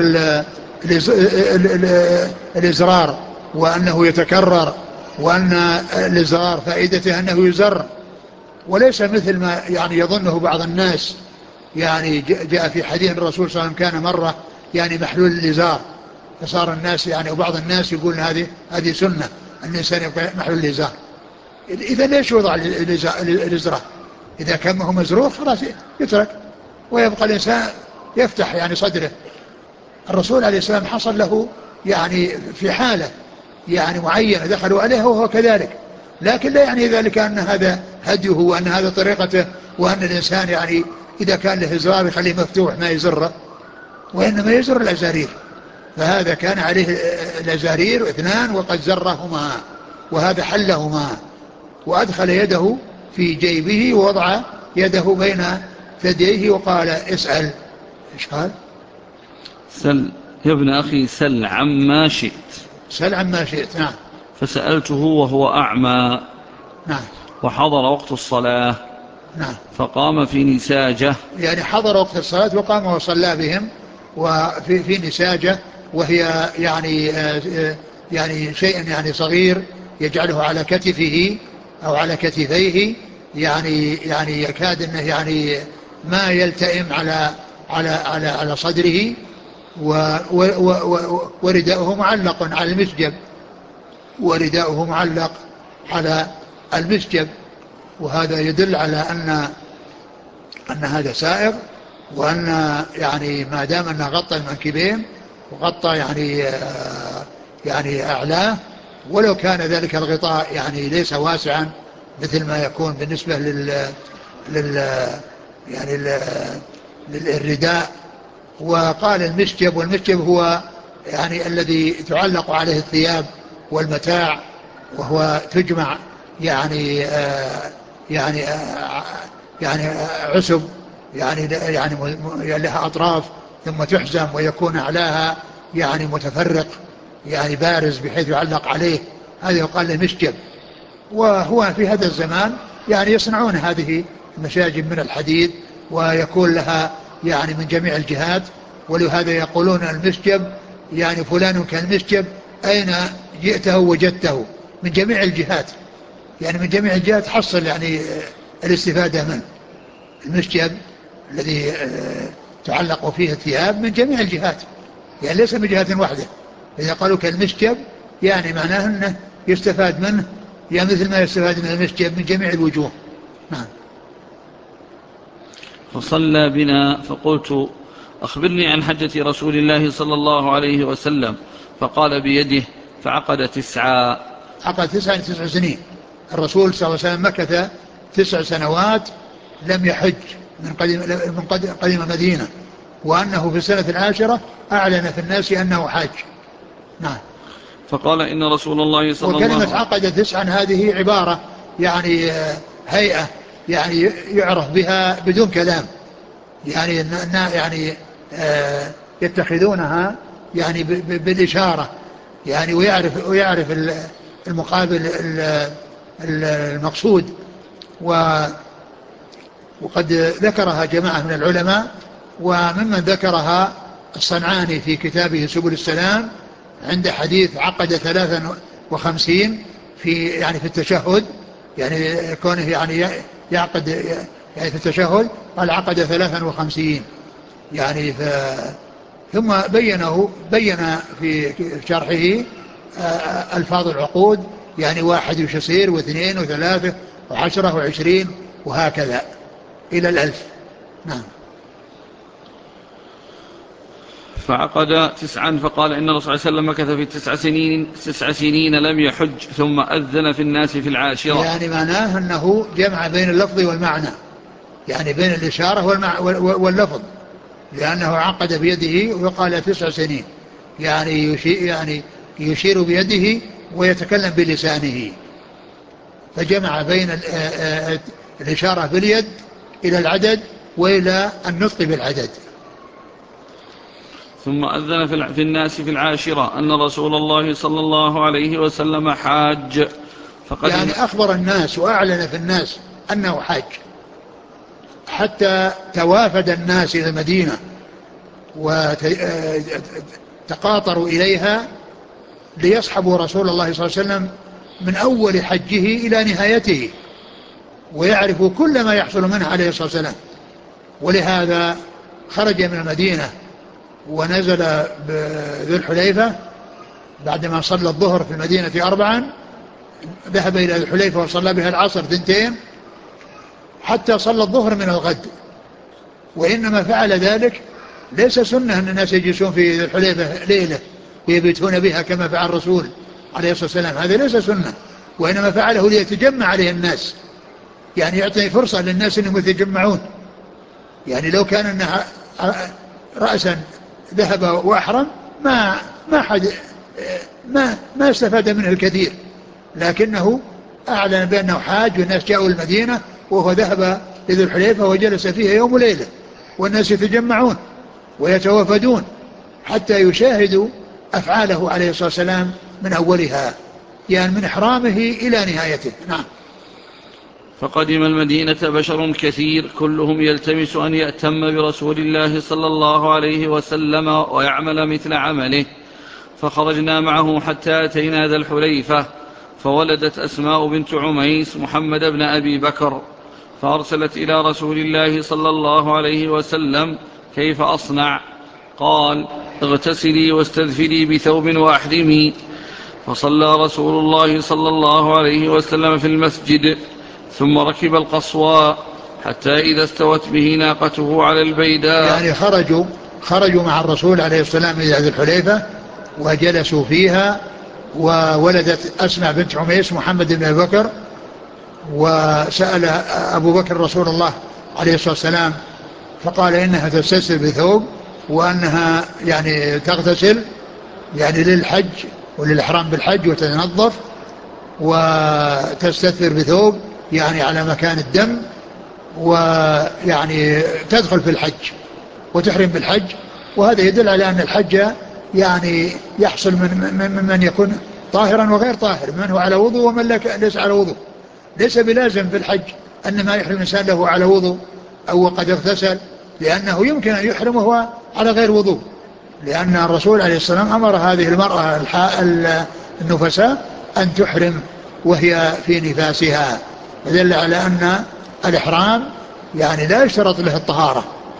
الإزرار، وأنه يتكرر، وأن الإزرار فائدته أنه يزر، وليس مثل ما يعني يظنه بعض الناس. يعني جاء في حديث الرسول صلى الله عليه وسلم كان مرة يعني محلول الإزار، فصار الناس يعني وبعض الناس يقول هذه سنة أن الإنسان يبقى محلول الإزار. إذا ليش وضع الإزرار؟ إذا كان هو مزرور خلاص يترك ويبقى الإنسان يفتح يعني صدره. الرسول عليه السلام حصل له يعني في حالة يعني معينة دخلوا عليها وهو كذلك، لكن لا يعني ذلك أن هذا هديه وأن هذا طريقته، وأن الإنسان يعني إذا كان له إزرار يخليه مفتوح ما يزره، وإنما يزر الأزارير. فهذا كان عليه الأزارير 2 وقد زرهما، وهذا حلهما، وأدخل يده في جيبه ووضع يده بين ثدييه وقال اسأل. إيش قال؟ سل يا ابن أخي، سل عما شئت. سل عما شئت. نعم. فسألته وهو أعمى نعم. وحضر وقت الصلاة نعم. فقام في نساجة، يعني حضر وقت الصلاة وقام وصلى بهم وفي نساجة، وهي يعني يعني شيء يعني صغير يجعله على كتفه أو على كتفيه، يعني يكاد انه يعني ما يلتئم على صدره، ورداؤه معلق على المسجب، ورداؤه معلق على المسجب. وهذا يدل على أن هذا سائغ، وأن يعني ما دام أنه غطى المنكبين وغطى يعني أعلاه، ولو كان ذلك الغطاء يعني ليس واسعا مثل ما يكون بالنسبة لل يعني للرداء. وقال المشجب، والمشجب هو يعني الذي تعلق عليه الثياب والمتاع، وهو تجمع يعني يعني عسب يعني لها أطراف ثم تحزم ويكون أعلاها يعني متفرق يعني بارز بحيث يعلق عليه، هذا يقال له مشجب. وهو في هذا الزمان يعني يصنعون هذه المشاجب من الحديد ويكون لها يعني من جميع الجهات، ولهذا يقولون المشجب يعني فلان كالمشجب أين جئته وجدته، من جميع الجهات، يعني من جميع الجهات حصل يعني الاستفادة منه. المشجب الذي تعلق فيه الثياب من جميع الجهات، يعني ليس من جهة واحدة. إذا قالوا كالمشجب يعني معناه أنه يستفاد منه يعني مثل ما يستفاد من المشجب من جميع الوجوه. نعم. فصلى بنا فقلت أخبرني عن حجة رسول الله صلى الله عليه وسلم، فقال بيده فعقد 9. عقد 9 سنين. الرسول صلى الله عليه وسلم مكث 9 سنوات لم يحج من قدم المدينة، وأنه في السنة 10 أعلن في الناس أنه حاج. نعم. فقال إن رسول الله صلى الله عليه وسلم، وكلمة عقد 9 هذه عبارة يعني هيئة يعني يعرف بها بدون كلام، يعني يتخذونها يعني بالإشارة يعني، ويعرف المقابل المقصود. وقد ذكرها جماعة من العلماء، وممن ذكرها الصنعاني في كتابه سبل السلام عند حديث عقد 53 في التشهد، يعني كونه يعني يعقد يعني في التشهد قال عقد 53 يعني. ثم بين في شرحه ألفاظ العقود، يعني 1 وش يصير و2 و3 و10 و20 وهكذا إلى 1000. نعم. فعقد 9 فقال إن الرسول صلى الله عليه وسلم مكث في 9 سنين لم يحج ثم أذن في الناس في 10. يعني معناه أنه جمع بين اللفظ والمعنى، يعني بين الإشارة واللفظ، لأنه عقد بيده وقال 9 سنين، يعني يشير بيده ويتكلم بلسانه، فجمع بين الإشارة باليد إلى العدد وإلى النطق بالعدد. ثم أذن في الناس في 10 أن رسول الله صلى الله عليه وسلم حاج، يعني أخبر الناس وأعلن في الناس أنه حاج، حتى توافد الناس إلى المدينة وتقاطروا إليها ليصحبوا رسول الله صلى الله عليه وسلم من أول حجه إلى نهايته، ويعرفوا كل ما يحصل منه عليه الصلاة والسلام. ولهذا خرج من المدينة ونزل بذو الحليفة بعدما صلى الظهر في المدينة 4، ذهب إلى ذو الحليفة وصلى بها العصر 2 حتى صلى الظهر من الغد. وإنما فعل ذلك ليس سنة أن الناس يجلسون في ذو الحليفة ليلة ويبيتون بها كما فعل الرسول عليه الصلاة والسلام، هذا ليس سنة، وإنما فعله ليتجمع عليه الناس، يعني يعطي فرصة للناس أنهم يتجمعون. يعني لو كان أنها رأسا ذهب وأحرم ما حد ما استفاد منه الكثير، لكنه أعلن بأنه حاج والناس جاءوا المدينة، وهو ذهب لذو الحليفة وجلس فيها يوم وليلة، والناس يتجمعون ويتوافدون حتى يشاهدوا أفعاله عليه الصلاة والسلام من أولها، يعني من إحرامه إلى نهايته. نعم. فقدم المدينة بشر كثير كلهم يلتمس أن يأتم برسول الله صلى الله عليه وسلم ويعمل مثل عمله، فخرجنا معه حتى أتينا ذا الحليفة، فولدت أسماء بنت عميس محمد بن أبي بكر، فأرسلت إلى رسول الله صلى الله عليه وسلم كيف أصنع؟ قال اغتسلي واستذفري بثوب وأحرمي. فصلى رسول الله صلى الله عليه وسلم في المسجد، ثم ركب القصواء حتى إذا استوت به ناقته على البيداء. يعني خرجوا مع الرسول عليه السلام إلى ذي الحليفة وجلسوا فيها، وولدت أسماء بنت عميس محمد بن أبي بكر، وسأل أبو بكر رسول الله عليه الصلاة والسلام فقال إنها تستسر بثوب، وأنها يعني تغتسل يعني للحج وللإحرام بالحج وتتنظف وتستثر بثوب يعني على مكان الدم، ويعني تدخل في الحج وتحرم بالحج. وهذا يدل على أن الحج يعني يحصل من يكون طاهرا وغير طاهر، من هو على وضوء ومن ليس على وضوء. ليس بلازم في الحج أن ما يحرم الإنسان له على وضوء أو قد اغتسل، لأنه يمكن أن يحرم وهو على غير وضوء، لأن الرسول عليه السلام أمر هذه المرأة النفساء أن تحرم وهي في نفاسها، يدل على أن الإحرام يعني لا يشترط له الطهارة،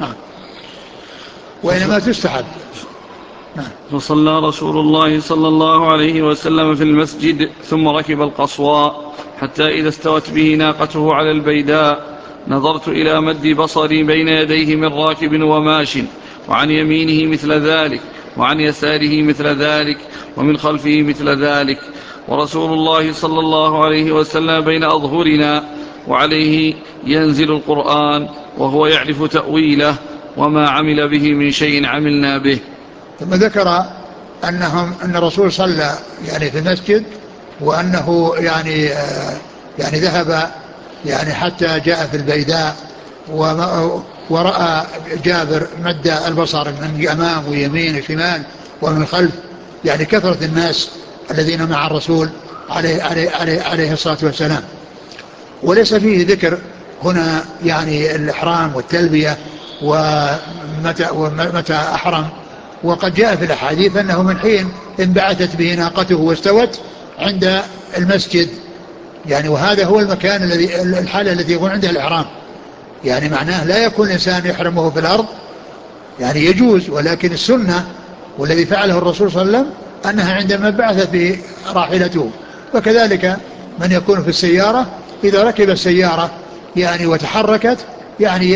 وإنما تستحب. فصلى رسول الله صلى الله عليه وسلم في المسجد ثم ركب القصواء حتى إذا استوت به ناقته على البيداء نظرت إلى مد بصري بين يديه من راكب وماش، وعن يمينه مثل ذلك، وعن يساره مثل ذلك، ومن خلفه مثل ذلك، ورسول الله صلى الله عليه وسلم بين أظهرنا، وعليه ينزل القرآن وهو يعرف تأويله، وما عمل به من شيء عملنا به. ثم ذكر أن الرسول صلى يعني في المسجد، وأنه يعني ذهب يعني حتى جاء في البيداء، ورأى جابر مد البصر من أمام ويمين وشمال ومن خلف، يعني كثرة الناس الذين مع الرسول عليه الصلاة والسلام. وليس فيه ذكر هنا يعني الإحرام والتلبية ومتى أحرم. وقد جاء في الأحاديث أنه من حين انبعثت به ناقته واستوت عند المسجد، يعني وهذا هو المكان الحالة التي يكون عندها الإحرام. يعني معناه لا يكون الإنسان يحرمه في الأرض، يعني يجوز، ولكن السنة والذي فعله الرسول صلى الله عليه وسلم أنها عندما بعثت به راحلته. وكذلك من يكون في السيارة إذا ركب السيارة يعني وتحركت يعني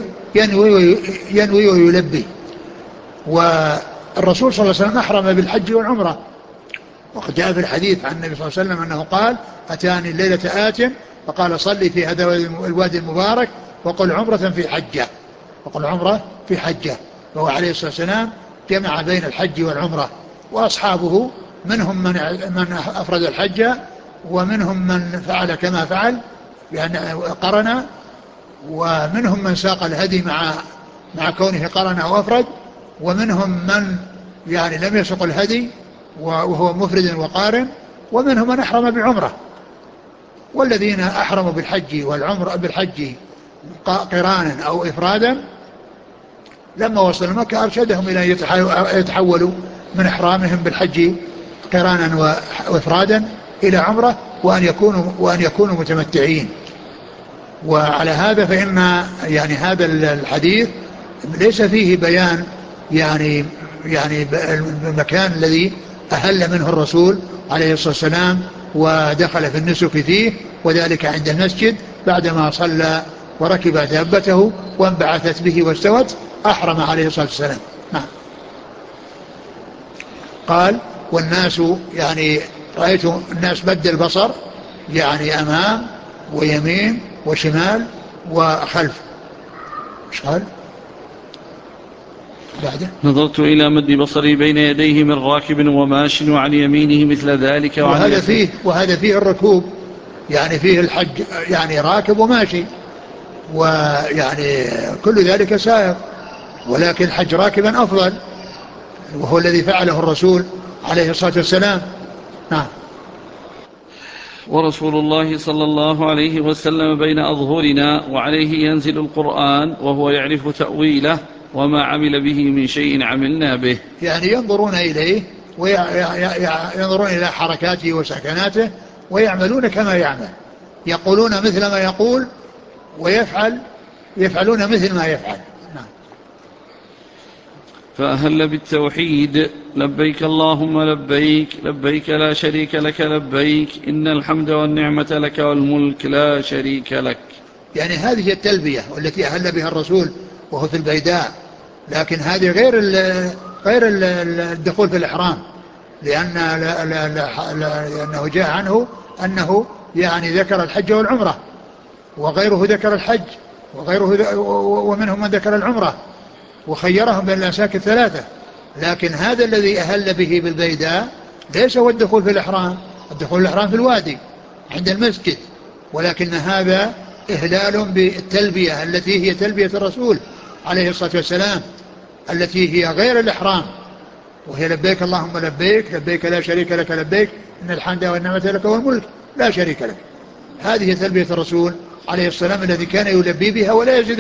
ينوي ويلبي. والرسول صلى الله عليه وسلم أحرم بالحج والعمرة، وقد جاء في الحديث عن النبي صلى الله عليه وسلم أنه قال: أتاني الليلة آت فقال صلي في هذا الوادي المبارك وقل عمرة في حجة، وقل عمرة في حجة. وهو عليه الصلاة والسلام جمع بين الحج والعمرة. وأصحابه منهم من أفرد الحج، ومنهم من فعل كما فعل يعني قرن، ومنهم من ساق الهدي مع كونه قرن أو أفرد، ومنهم من يعني لم يسق الهدي وهو مفرد وقارن، ومنهم من أحرم بعمرة. والذين أحرموا بالحج والعمرة بالحج قرانا أو إفرادا لما وصلوا مكة أرشدهم إلى أن يتحولوا من إحرامهم بالحج قرانا وإفرادا إلى عمرة، وأن يكونوا متمتعين. وعلى هذا فإن يعني هذا الحديث ليس فيه بيان يعني المكان الذي أهل منه الرسول عليه الصلاة والسلام ودخل في النسك فيه، وذلك عند المسجد بعدما صلى وركب دابته وانبعثت به واستوت أحرم عليه الصلاة والسلام. نعم. قال: والناس يعني رأيت الناس مد البصر يعني أمام ويمين وشمال وخلف. ايش قال بعده؟ نظرت إلى مد بصري بين يديه من راكب وماش، وعن يمينه مثل ذلك، وهذا فيه الركوب، يعني فيه الحج يعني راكب وماشي، ويعني كل ذلك سائر، ولكن الحج راكبا أفضل، وهو الذي فعله الرسول عليه الصلاة والسلام. نعم. ورسول الله صلى الله عليه وسلم بين أظهرنا، وعليه ينزل القرآن وهو يعرف تأويله، وما عمل به من شيء عملنا به. يعني ينظرون إليه وينظرون إلى حركاته وسكناته ويعملون كما يعمل، يقولون مثل ما يقول يفعلون مثل ما يفعل. نعم. فأهل بالتوحيد: لبيك اللهم لبيك، لبيك لا شريك لك لبيك، إن الحمد والنعمة لك والملك لا شريك لك. يعني هذه التلبية والتي أهل بها الرسول وهو في البيداء، لكن هذه غير الدخول في الإحرام، لأنه جاء عنه أنه يعني ذكر الحج والعمرة، وغيره ذكر الحج، ومنهم من ذكر العمرة، وخيرهم بين الأنساك الثلاثة. لكن هذا الذي أهل به بالبيداء ليس هو الدخول في الإحرام، الدخول في الإحرام في الوادي عند المسجد، ولكن هذا إهلال بالتلبية التي هي تلبية الرسول عليه الصلاة والسلام، التي هي غير الإحرام، وهي لبيك اللهم لبيك لبيك لا شريك لك لبيك إن الحمد والنعمة لك والملك لا شريك لك. هذه تلبية الرسول عليه السلام الذي كان يلبي بها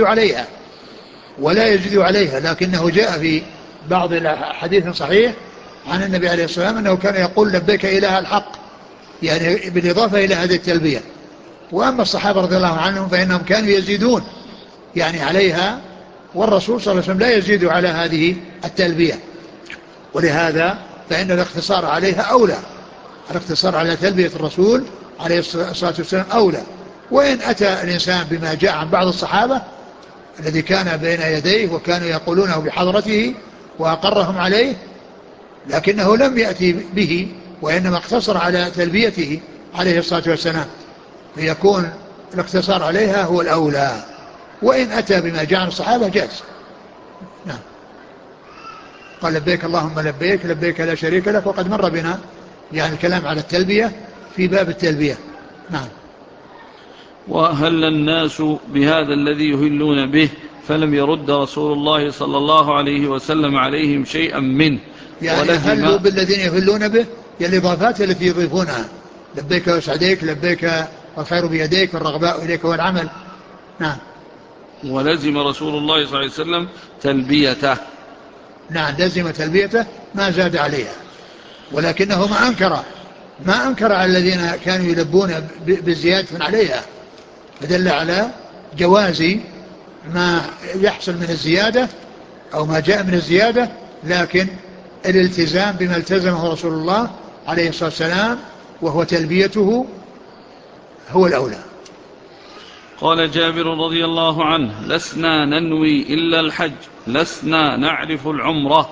ولا يزيد عليها، لكنه جاء في بعض الحديث صحيح عن النبي عليه السلام أنه كان يقول لبيك إله الحق، يعني بالإضافة إلى هذه التلبية. وأما الصحابة رضي الله عنهم فإنهم كانوا يزيدون يعني عليها، والرسول صلى الله عليه وسلم لا يزيد على هذه التلبية، ولهذا فإن الاقتصار عليها أولى، الاقتصار على تلبية الرسول عليه الصلاة والسلام أولى. وإن أتى الإنسان بما جاء عن بعض الصحابة الذي كان بين يديه وكانوا يقولونه بحضرته وأقرهم عليه، لكنه لم يأتي به وإنما اقتصر على تلبيته عليه الصلاة والسلام، فيكون الاقتصار عليها هو الأولى. وإن أتى بما جاء عن الصحابة جاز. نعم. قال لبيك اللهم لبيك لبيك لا شريك لك، وقد مر بنا يعني الكلام على التلبية في باب التلبية. نعم. وأهل الناس بهذا الذي يهلون به فلم يرد رسول الله صلى الله عليه وسلم عليهم شيئا منه، يعني هلوا بالذين يهلون به، يعني الإضافات التي يضيفونها، لبيك وسعديك لبيك والخير بيديك والرغباء إليك والعمل. نعم. ولزم رسول الله صلى الله عليه وسلم تلبيته. نعم لزم تلبيته ما زاد عليها، ولكنه ما أنكر على الذين كانوا يلبون بزيادة عليها، فدل على جواز ما يحصل من الزيادة أو ما جاء من الزيادة، لكن الالتزام بما التزمه رسول الله عليه الصلاة والسلام وهو تلبيته هو الأولى. قال جابر رضي الله عنه: لسنا ننوي إلا الحج، لسنا نعرف العمرة.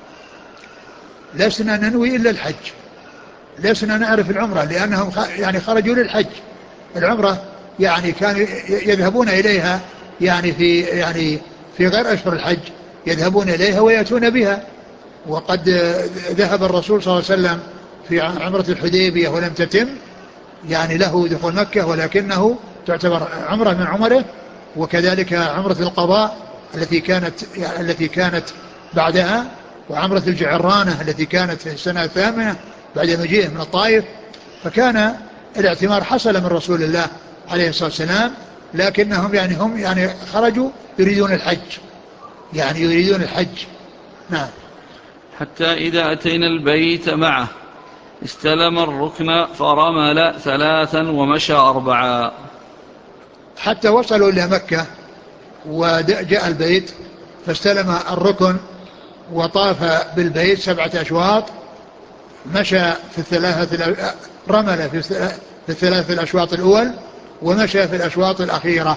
لسنا ننوي إلا الحج، لسنا نعرف العمرة، لأنهم يعني خرجوا للحج. العمرة يعني كانوا يذهبون إليها يعني في غير أشهر الحج، يذهبون إليها ويأتون بها. وقد ذهب الرسول صلى الله عليه وسلم في عمرة الحديبية ولم تتم، يعني له دخول مكة، ولكنه تعتبر عمرة من عمره. وكذلك عمرة القضاء التي كانت بعدها، وعمرة الجعرانة التي كانت في السنة الثامنة بعد مجيئه من الطائف. فكان الاعتمار حصل من رسول الله عليه الصلاة والسلام، لكنهم هم خرجوا يريدون الحج، يعني يريدون الحج. نعم. حتى إذا أتينا البيت معه استلم الركن فرمل 3 ومشى 4. حتى وصلوا إلى مكة وجاء البيت فاستلم الركن وطاف بالبيت 7 أشواط، مشى رمل في الثلاث الأشواط الأول، ومشى في الأشواط الأخيرة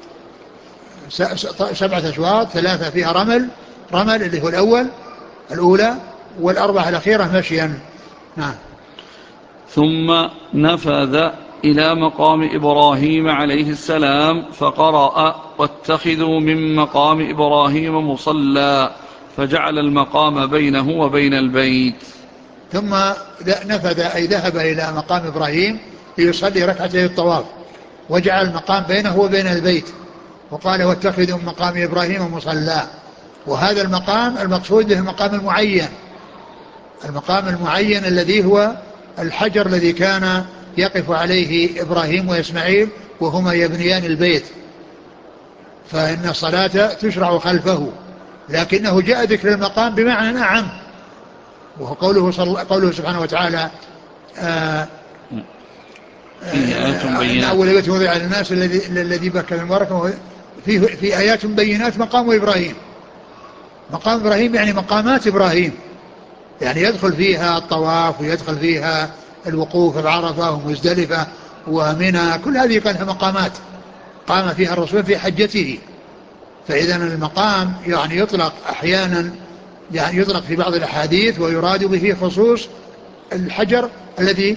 7 أشواط، 3 فيها رمل اللي هو الأولى، والأربعة الأخيرة مشيا. نعم. ثم نفذ إلى مقام إبراهيم عليه السلام فقرأ: واتخذوا من مقام إبراهيم مصلى، فجعل المقام بينه وبين البيت. ثم نفذ أي ذهب إلى مقام إبراهيم ليصلي ركعتي الطواف، وجعل المقام بينه وبين البيت، وقال: واتخذوا من مقام إبراهيم مصلى. وهذا المقام المقصود به المقام المعين الذي هو الحجر الذي كان يقف عليه إبراهيم وإسماعيل وهما يبنيان البيت، فإن الصلاة تشرع خلفه، لكنه جاء ذكر المقام بمعنى أعم، وهو قوله سبحانه وتعالى: إن أول بيت وضع للناس الذي بكى مباركا في آيات بينات مقام إبراهيم. مقام إبراهيم يعني مقامات إبراهيم، يعني يدخل فيها الطواف ويدخل فيها الوقوف بعرفة ومزدلفة ومنى، كل هذه كانت مقامات قام فيها الرسول في حجته. فإذا المقام يعني يطلق أحيانا، يعني يطلق في بعض الأحاديث ويراد به خصوص الحجر الذي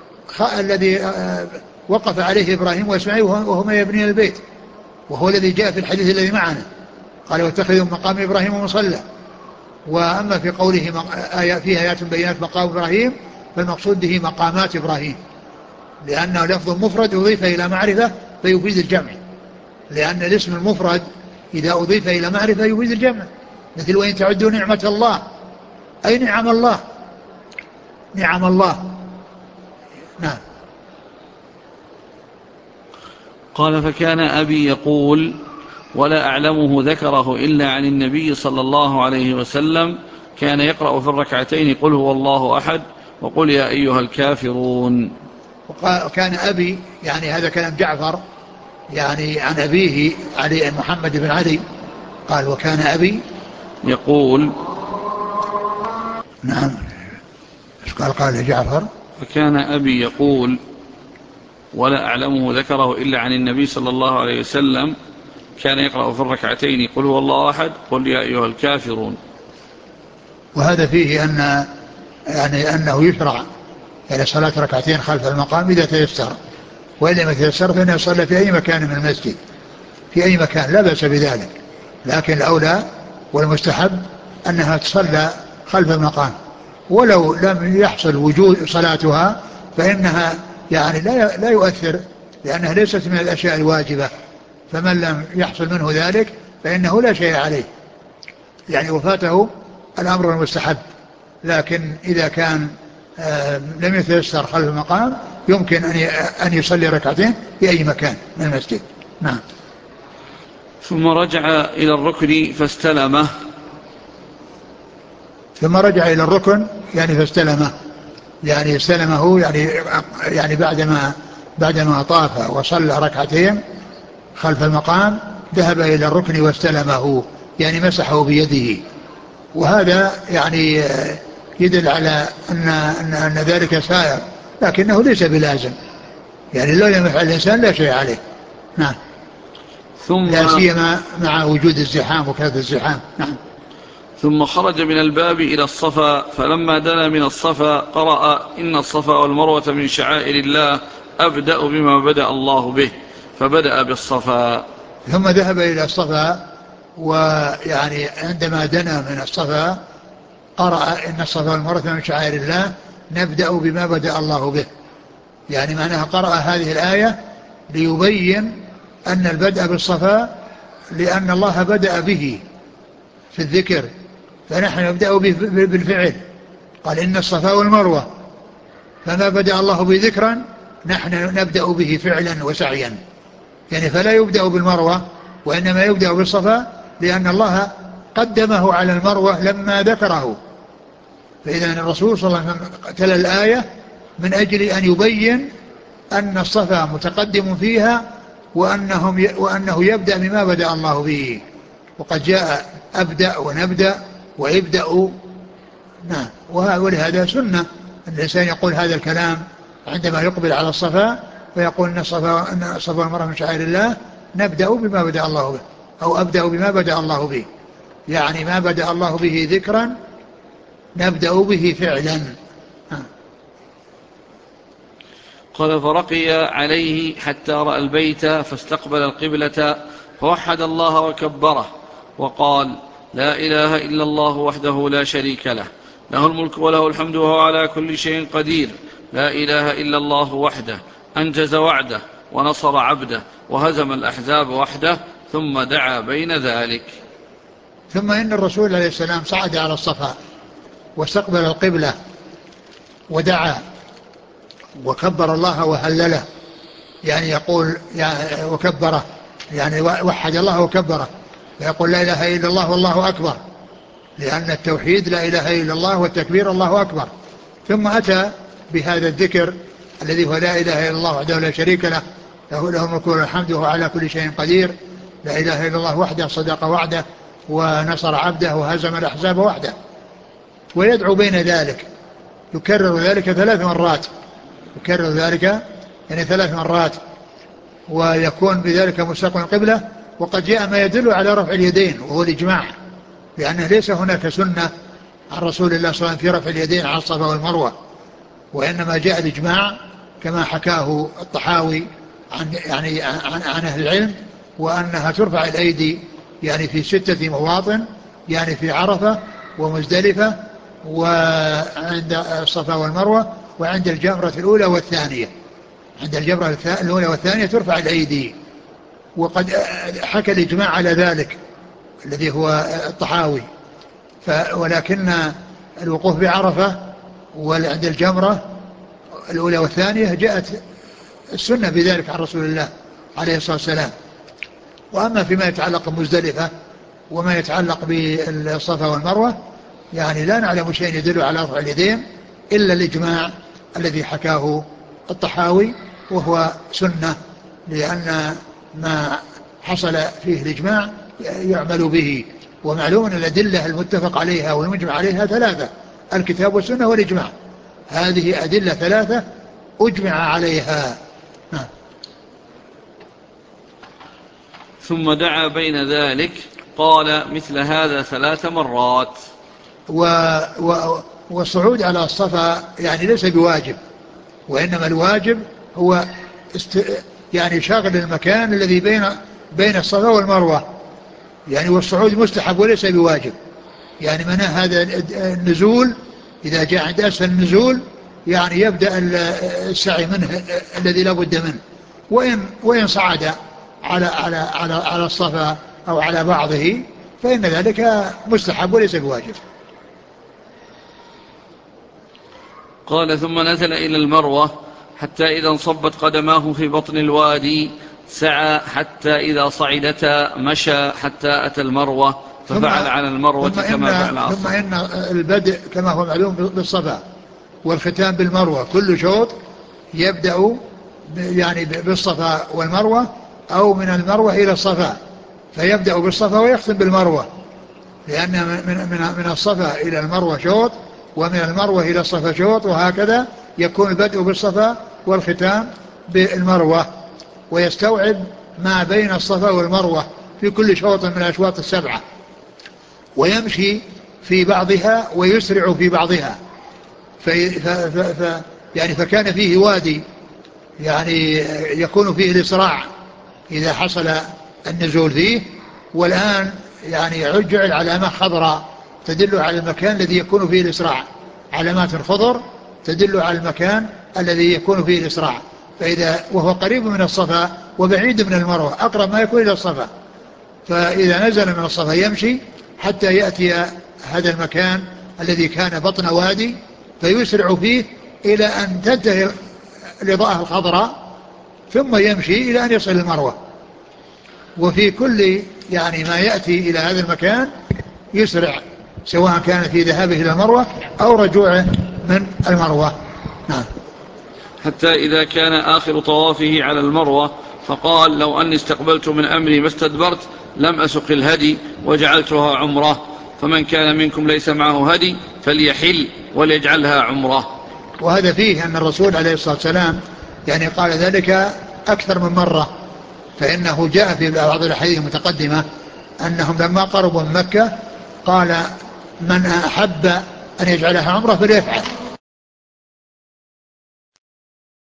وقف عليه إبراهيم وإسماعيل وهما يبنيان البيت، وهو الذي جاء في الحديث الذي معنا، قال: واتخذوا مقام إبراهيم مصلى. وأما في قوله فيه آيات بينات مقام إبراهيم، فالمقصود به مقامات إبراهيم، لأنه لفظ مفرد أضيف إلى معرفة فيفيد الجمع. لأن الاسم المفرد إذا أضيف إلى معرفة يفيد الجمع، مثل وإن تعدوا نعمة الله، أي نعم الله، نعم الله. نعم. قال فكان أبي يقول ولا أعلمه ذكره إلا عن النبي صلى الله عليه وسلم، كان يقرأ في الركعتين قل هو الله أحد وقل يا أيها الكافرون. وكان أبي، يعني هذا كلام جعفر يعني عن أبيه علي محمد بن علي، قال وكان أبي يقول. نعم. قال جعفر فكان أبي يقول ولا أعلمه ذكره إلا عن النبي صلى الله عليه وسلم، كان يقرأ في الركعتين قل هو الله أحد قل يا أيها الكافرون. وهذا فيه أن يعني أنه يشرع يعني صلاة ركعتين خلف المقام إذا تيسر، وإذا ما تيسر فإنه يصلى في أي مكان من المسجد، في أي مكان لا بأس بذلك، لكن الأولى والمستحب أنها تصلى خلف المقام، ولو لم يحصل وجود صلاتها فإنها يعني لا يؤثر، لأنها ليست من الأشياء الواجبة، فمن لم يحصل منه ذلك فإنه لا شيء عليه، يعني وفاته الأمر المستحب. لكن إذا كان لم يتيسر خلف المقام يمكن أن يصلي ركعتين في أي مكان من المسجد. نعم. ثم رجع إلى الركن فاستلمه. ثم رجع إلى الركن يعني فاستلمه، يعني استلمه يعني بعدما طاف وصلى ركعتين خلف المقام ذهب إلى الركن واستلمه، يعني مسحه بيده. وهذا يعني يدل على أن ذلك سائر، لكنه ليس بلازم، يعني لو لم يفعل الإنسان لا شيء عليه. نعم. لا سيما مع وجود الزحام وكثرة الزحام. نعم. ثم خرج من الباب إلى الصفا، فلما دنا من الصفا قرأ إن الصفا والمروة من شعائر الله أبدأ بما بدأ الله به، فبدأ بالصفا. ثم ذهب إلى الصفا، ويعني عندما دنا من الصفا قرأ إن الصفا والمروة من شعائر الله نبدأ بما بدأ الله به، يعني معناها قرأ هذه الآية ليبين أن البدء بالصفا لأن الله بدأ به في الذكر، فنحن نبدأ بالفعل. قال إن الصفا والمروة، فما بدأ الله به ذكرا نحن نبدأ به فعلا وسعيا، يعني فلا يبدأ بالمروة وإنما يبدأ بالصفا، لأن الله قدمه على المروة لما ذكره. فإذا الرسول صلى الله عليه وسلم تلا الآية من أجل أن يبين أن الصفا متقدم فيها، وأنه يبدأ بما بدأ الله به، وقد جاء أبدأ ونبدأ ويبدأ. نعم. ولهذا سنة أن الإنسان يقول هذا الكلام عندما يقبل على الصفا، فيقول إن الصفا والمروة من شعائر الله نبدأ بما بدأ الله به، أو أبدأ بما بدأ الله به، يعني ما بدأ الله به ذكرا نبدأ به فعلا. قال فرقي عليه حتى رأى البيت فاستقبل القبلة فوحد الله وكبره وقال لا إله إلا الله وحده لا شريك له، له الملك وله الحمد وهو على كل شيء قدير، لا إله إلا الله وحده أنجز وعده ونصر عبده وهزم الأحزاب وحده، ثم دعا بين ذلك. ثم إن الرسول عليه السلام صعد على الصفا واستقبل القبلة ودعا وكبر الله وهلله، يعني يقول وكبره، يعني وحد الله وكبره، فيقول لا إله إلا الله والله أكبر، لأن التوحيد لا إله إلا الله والتكبير الله أكبر. ثم أتى بهذا الذكر الذي هو لا إله إلا الله وحده لا شريك له، له الملك وله الحمد وهو على كل شيء قدير، لا إله إلا الله وحده صدق وعده ونصر عبده وهزم الأحزاب وحده. ويدعو بين ذلك، يكرر ذلك 3 مرات، يكرر ذلك يعني 3 مرات، ويكون بذلك مستقبل القبلة. وقد جاء ما يدل على رفع اليدين وهو الإجماع، لأنه ليس هناك سنة عن رسول الله صلى الله عليه وسلم في رفع اليدين على الصفا والمروة، وإنما جاء الإجماع كما حكاه الطحاوي عن أهل العلم، وأنها ترفع الأيدي يعني في 6 مواطن، يعني في عرفة ومزدلفة وعند الصفا والمروة وعند الجمرة الأولى والثانية. عند الجمرة الأولى والثانية ترفع الأيدي، وقد حكى الإجماع على ذلك الذي هو الطحاوي. ولكن الوقوف بعرفة وعند الجمرة الأولى والثانية جاءت السنة بذلك عن رسول الله عليه الصلاة والسلام. وأما فيما يتعلق بمزدلفة وما يتعلق بالصفا والمروة يعني لا نعلم شيء يدل على رفع اليدين إلا الإجماع الذي حكاه الطحاوي، وهو سنة، لأن ما حصل فيه الإجماع يعمل به. ومعلوم أن الأدلة المتفق عليها والمجمع عليها ثلاثة: الكتاب والسنة والإجماع. هذه أدلة ثلاثة أجمع عليها. ثم دعا بين ذلك قال مثل هذا 3 مرات. والصعود على الصفا يعني ليس بواجب، وإنما الواجب هو يعني شاغل المكان الذي بين الصفا والمروة يعني، والصعود مستحب وليس بواجب. يعني من هذا النزول إذا جاء عند أسفل النزول يعني يبدأ السعي منه الذي لا بد منه. وإن صعد على الصفا أو على بعضه فإن ذلك مستحب وليس بواجب. قال ثم نزل إلى المروة حتى إذا انصبت قدماه في بطن الوادي سعى حتى إذا صعدتا مشى حتى أتى المروة ففعل على المروة كما فعل على الصفا. ثم إن البدء كما هو معلوم بالصفا والختام بالمروة كل شوط يبدأ يعني بالصفا والمروة أو من المروة إلى الصفا، فيبدأ بالصفا ويختم بالمروة، لأن من الصفا إلى المروة شوط ومن المروة إلى الصفا شوط، وهكذا يكون البدء بالصفا والختام بالمروة، ويستوعب ما بين الصفا والمروة في كل شوط من الأشواط السبعة، ويمشي في بعضها ويسرع في بعضها. يعني فكان فيه وادي يعني يكون فيه الإسراع إذا حصل النزول فيه، والآن يعني جعل علامة خضراء تدل على المكان الذي يكون فيه الإسراع، علامات خضر تدل على المكان الذي يكون فيه الإسراع. وهو قريب من الصفا وبعيد من المروة، أقرب ما يكون إلى الصفا، فإذا نزل من الصفا يمشي حتى يأتي هذا المكان الذي كان بطن وادي فيسرع فيه إلى أن تنتهي الإضاءة الخضراء، ثم يمشي إلى أن يصل المروة. وفي كل يعني ما يأتي إلى هذا المكان يسرع، سواء كان في ذهابه إلى المروة أو رجوعه من المروة. نعم. حتى إذا كان آخر طوافه على المروة فقال لو أني استقبلت من أمري ما استدبرت لم أسق الهدي وجعلتها عمره، فمن كان منكم ليس معه هدي فليحل وليجعلها عمره. وهذا فيه أن الرسول عليه الصلاة والسلام يعني قال ذلك أكثر من مرة، فإنه جاء في بعض الأحاديث المتقدمة أنهم لما قربوا من مكة قال من أحب أن يجعلها عمره فليفعل،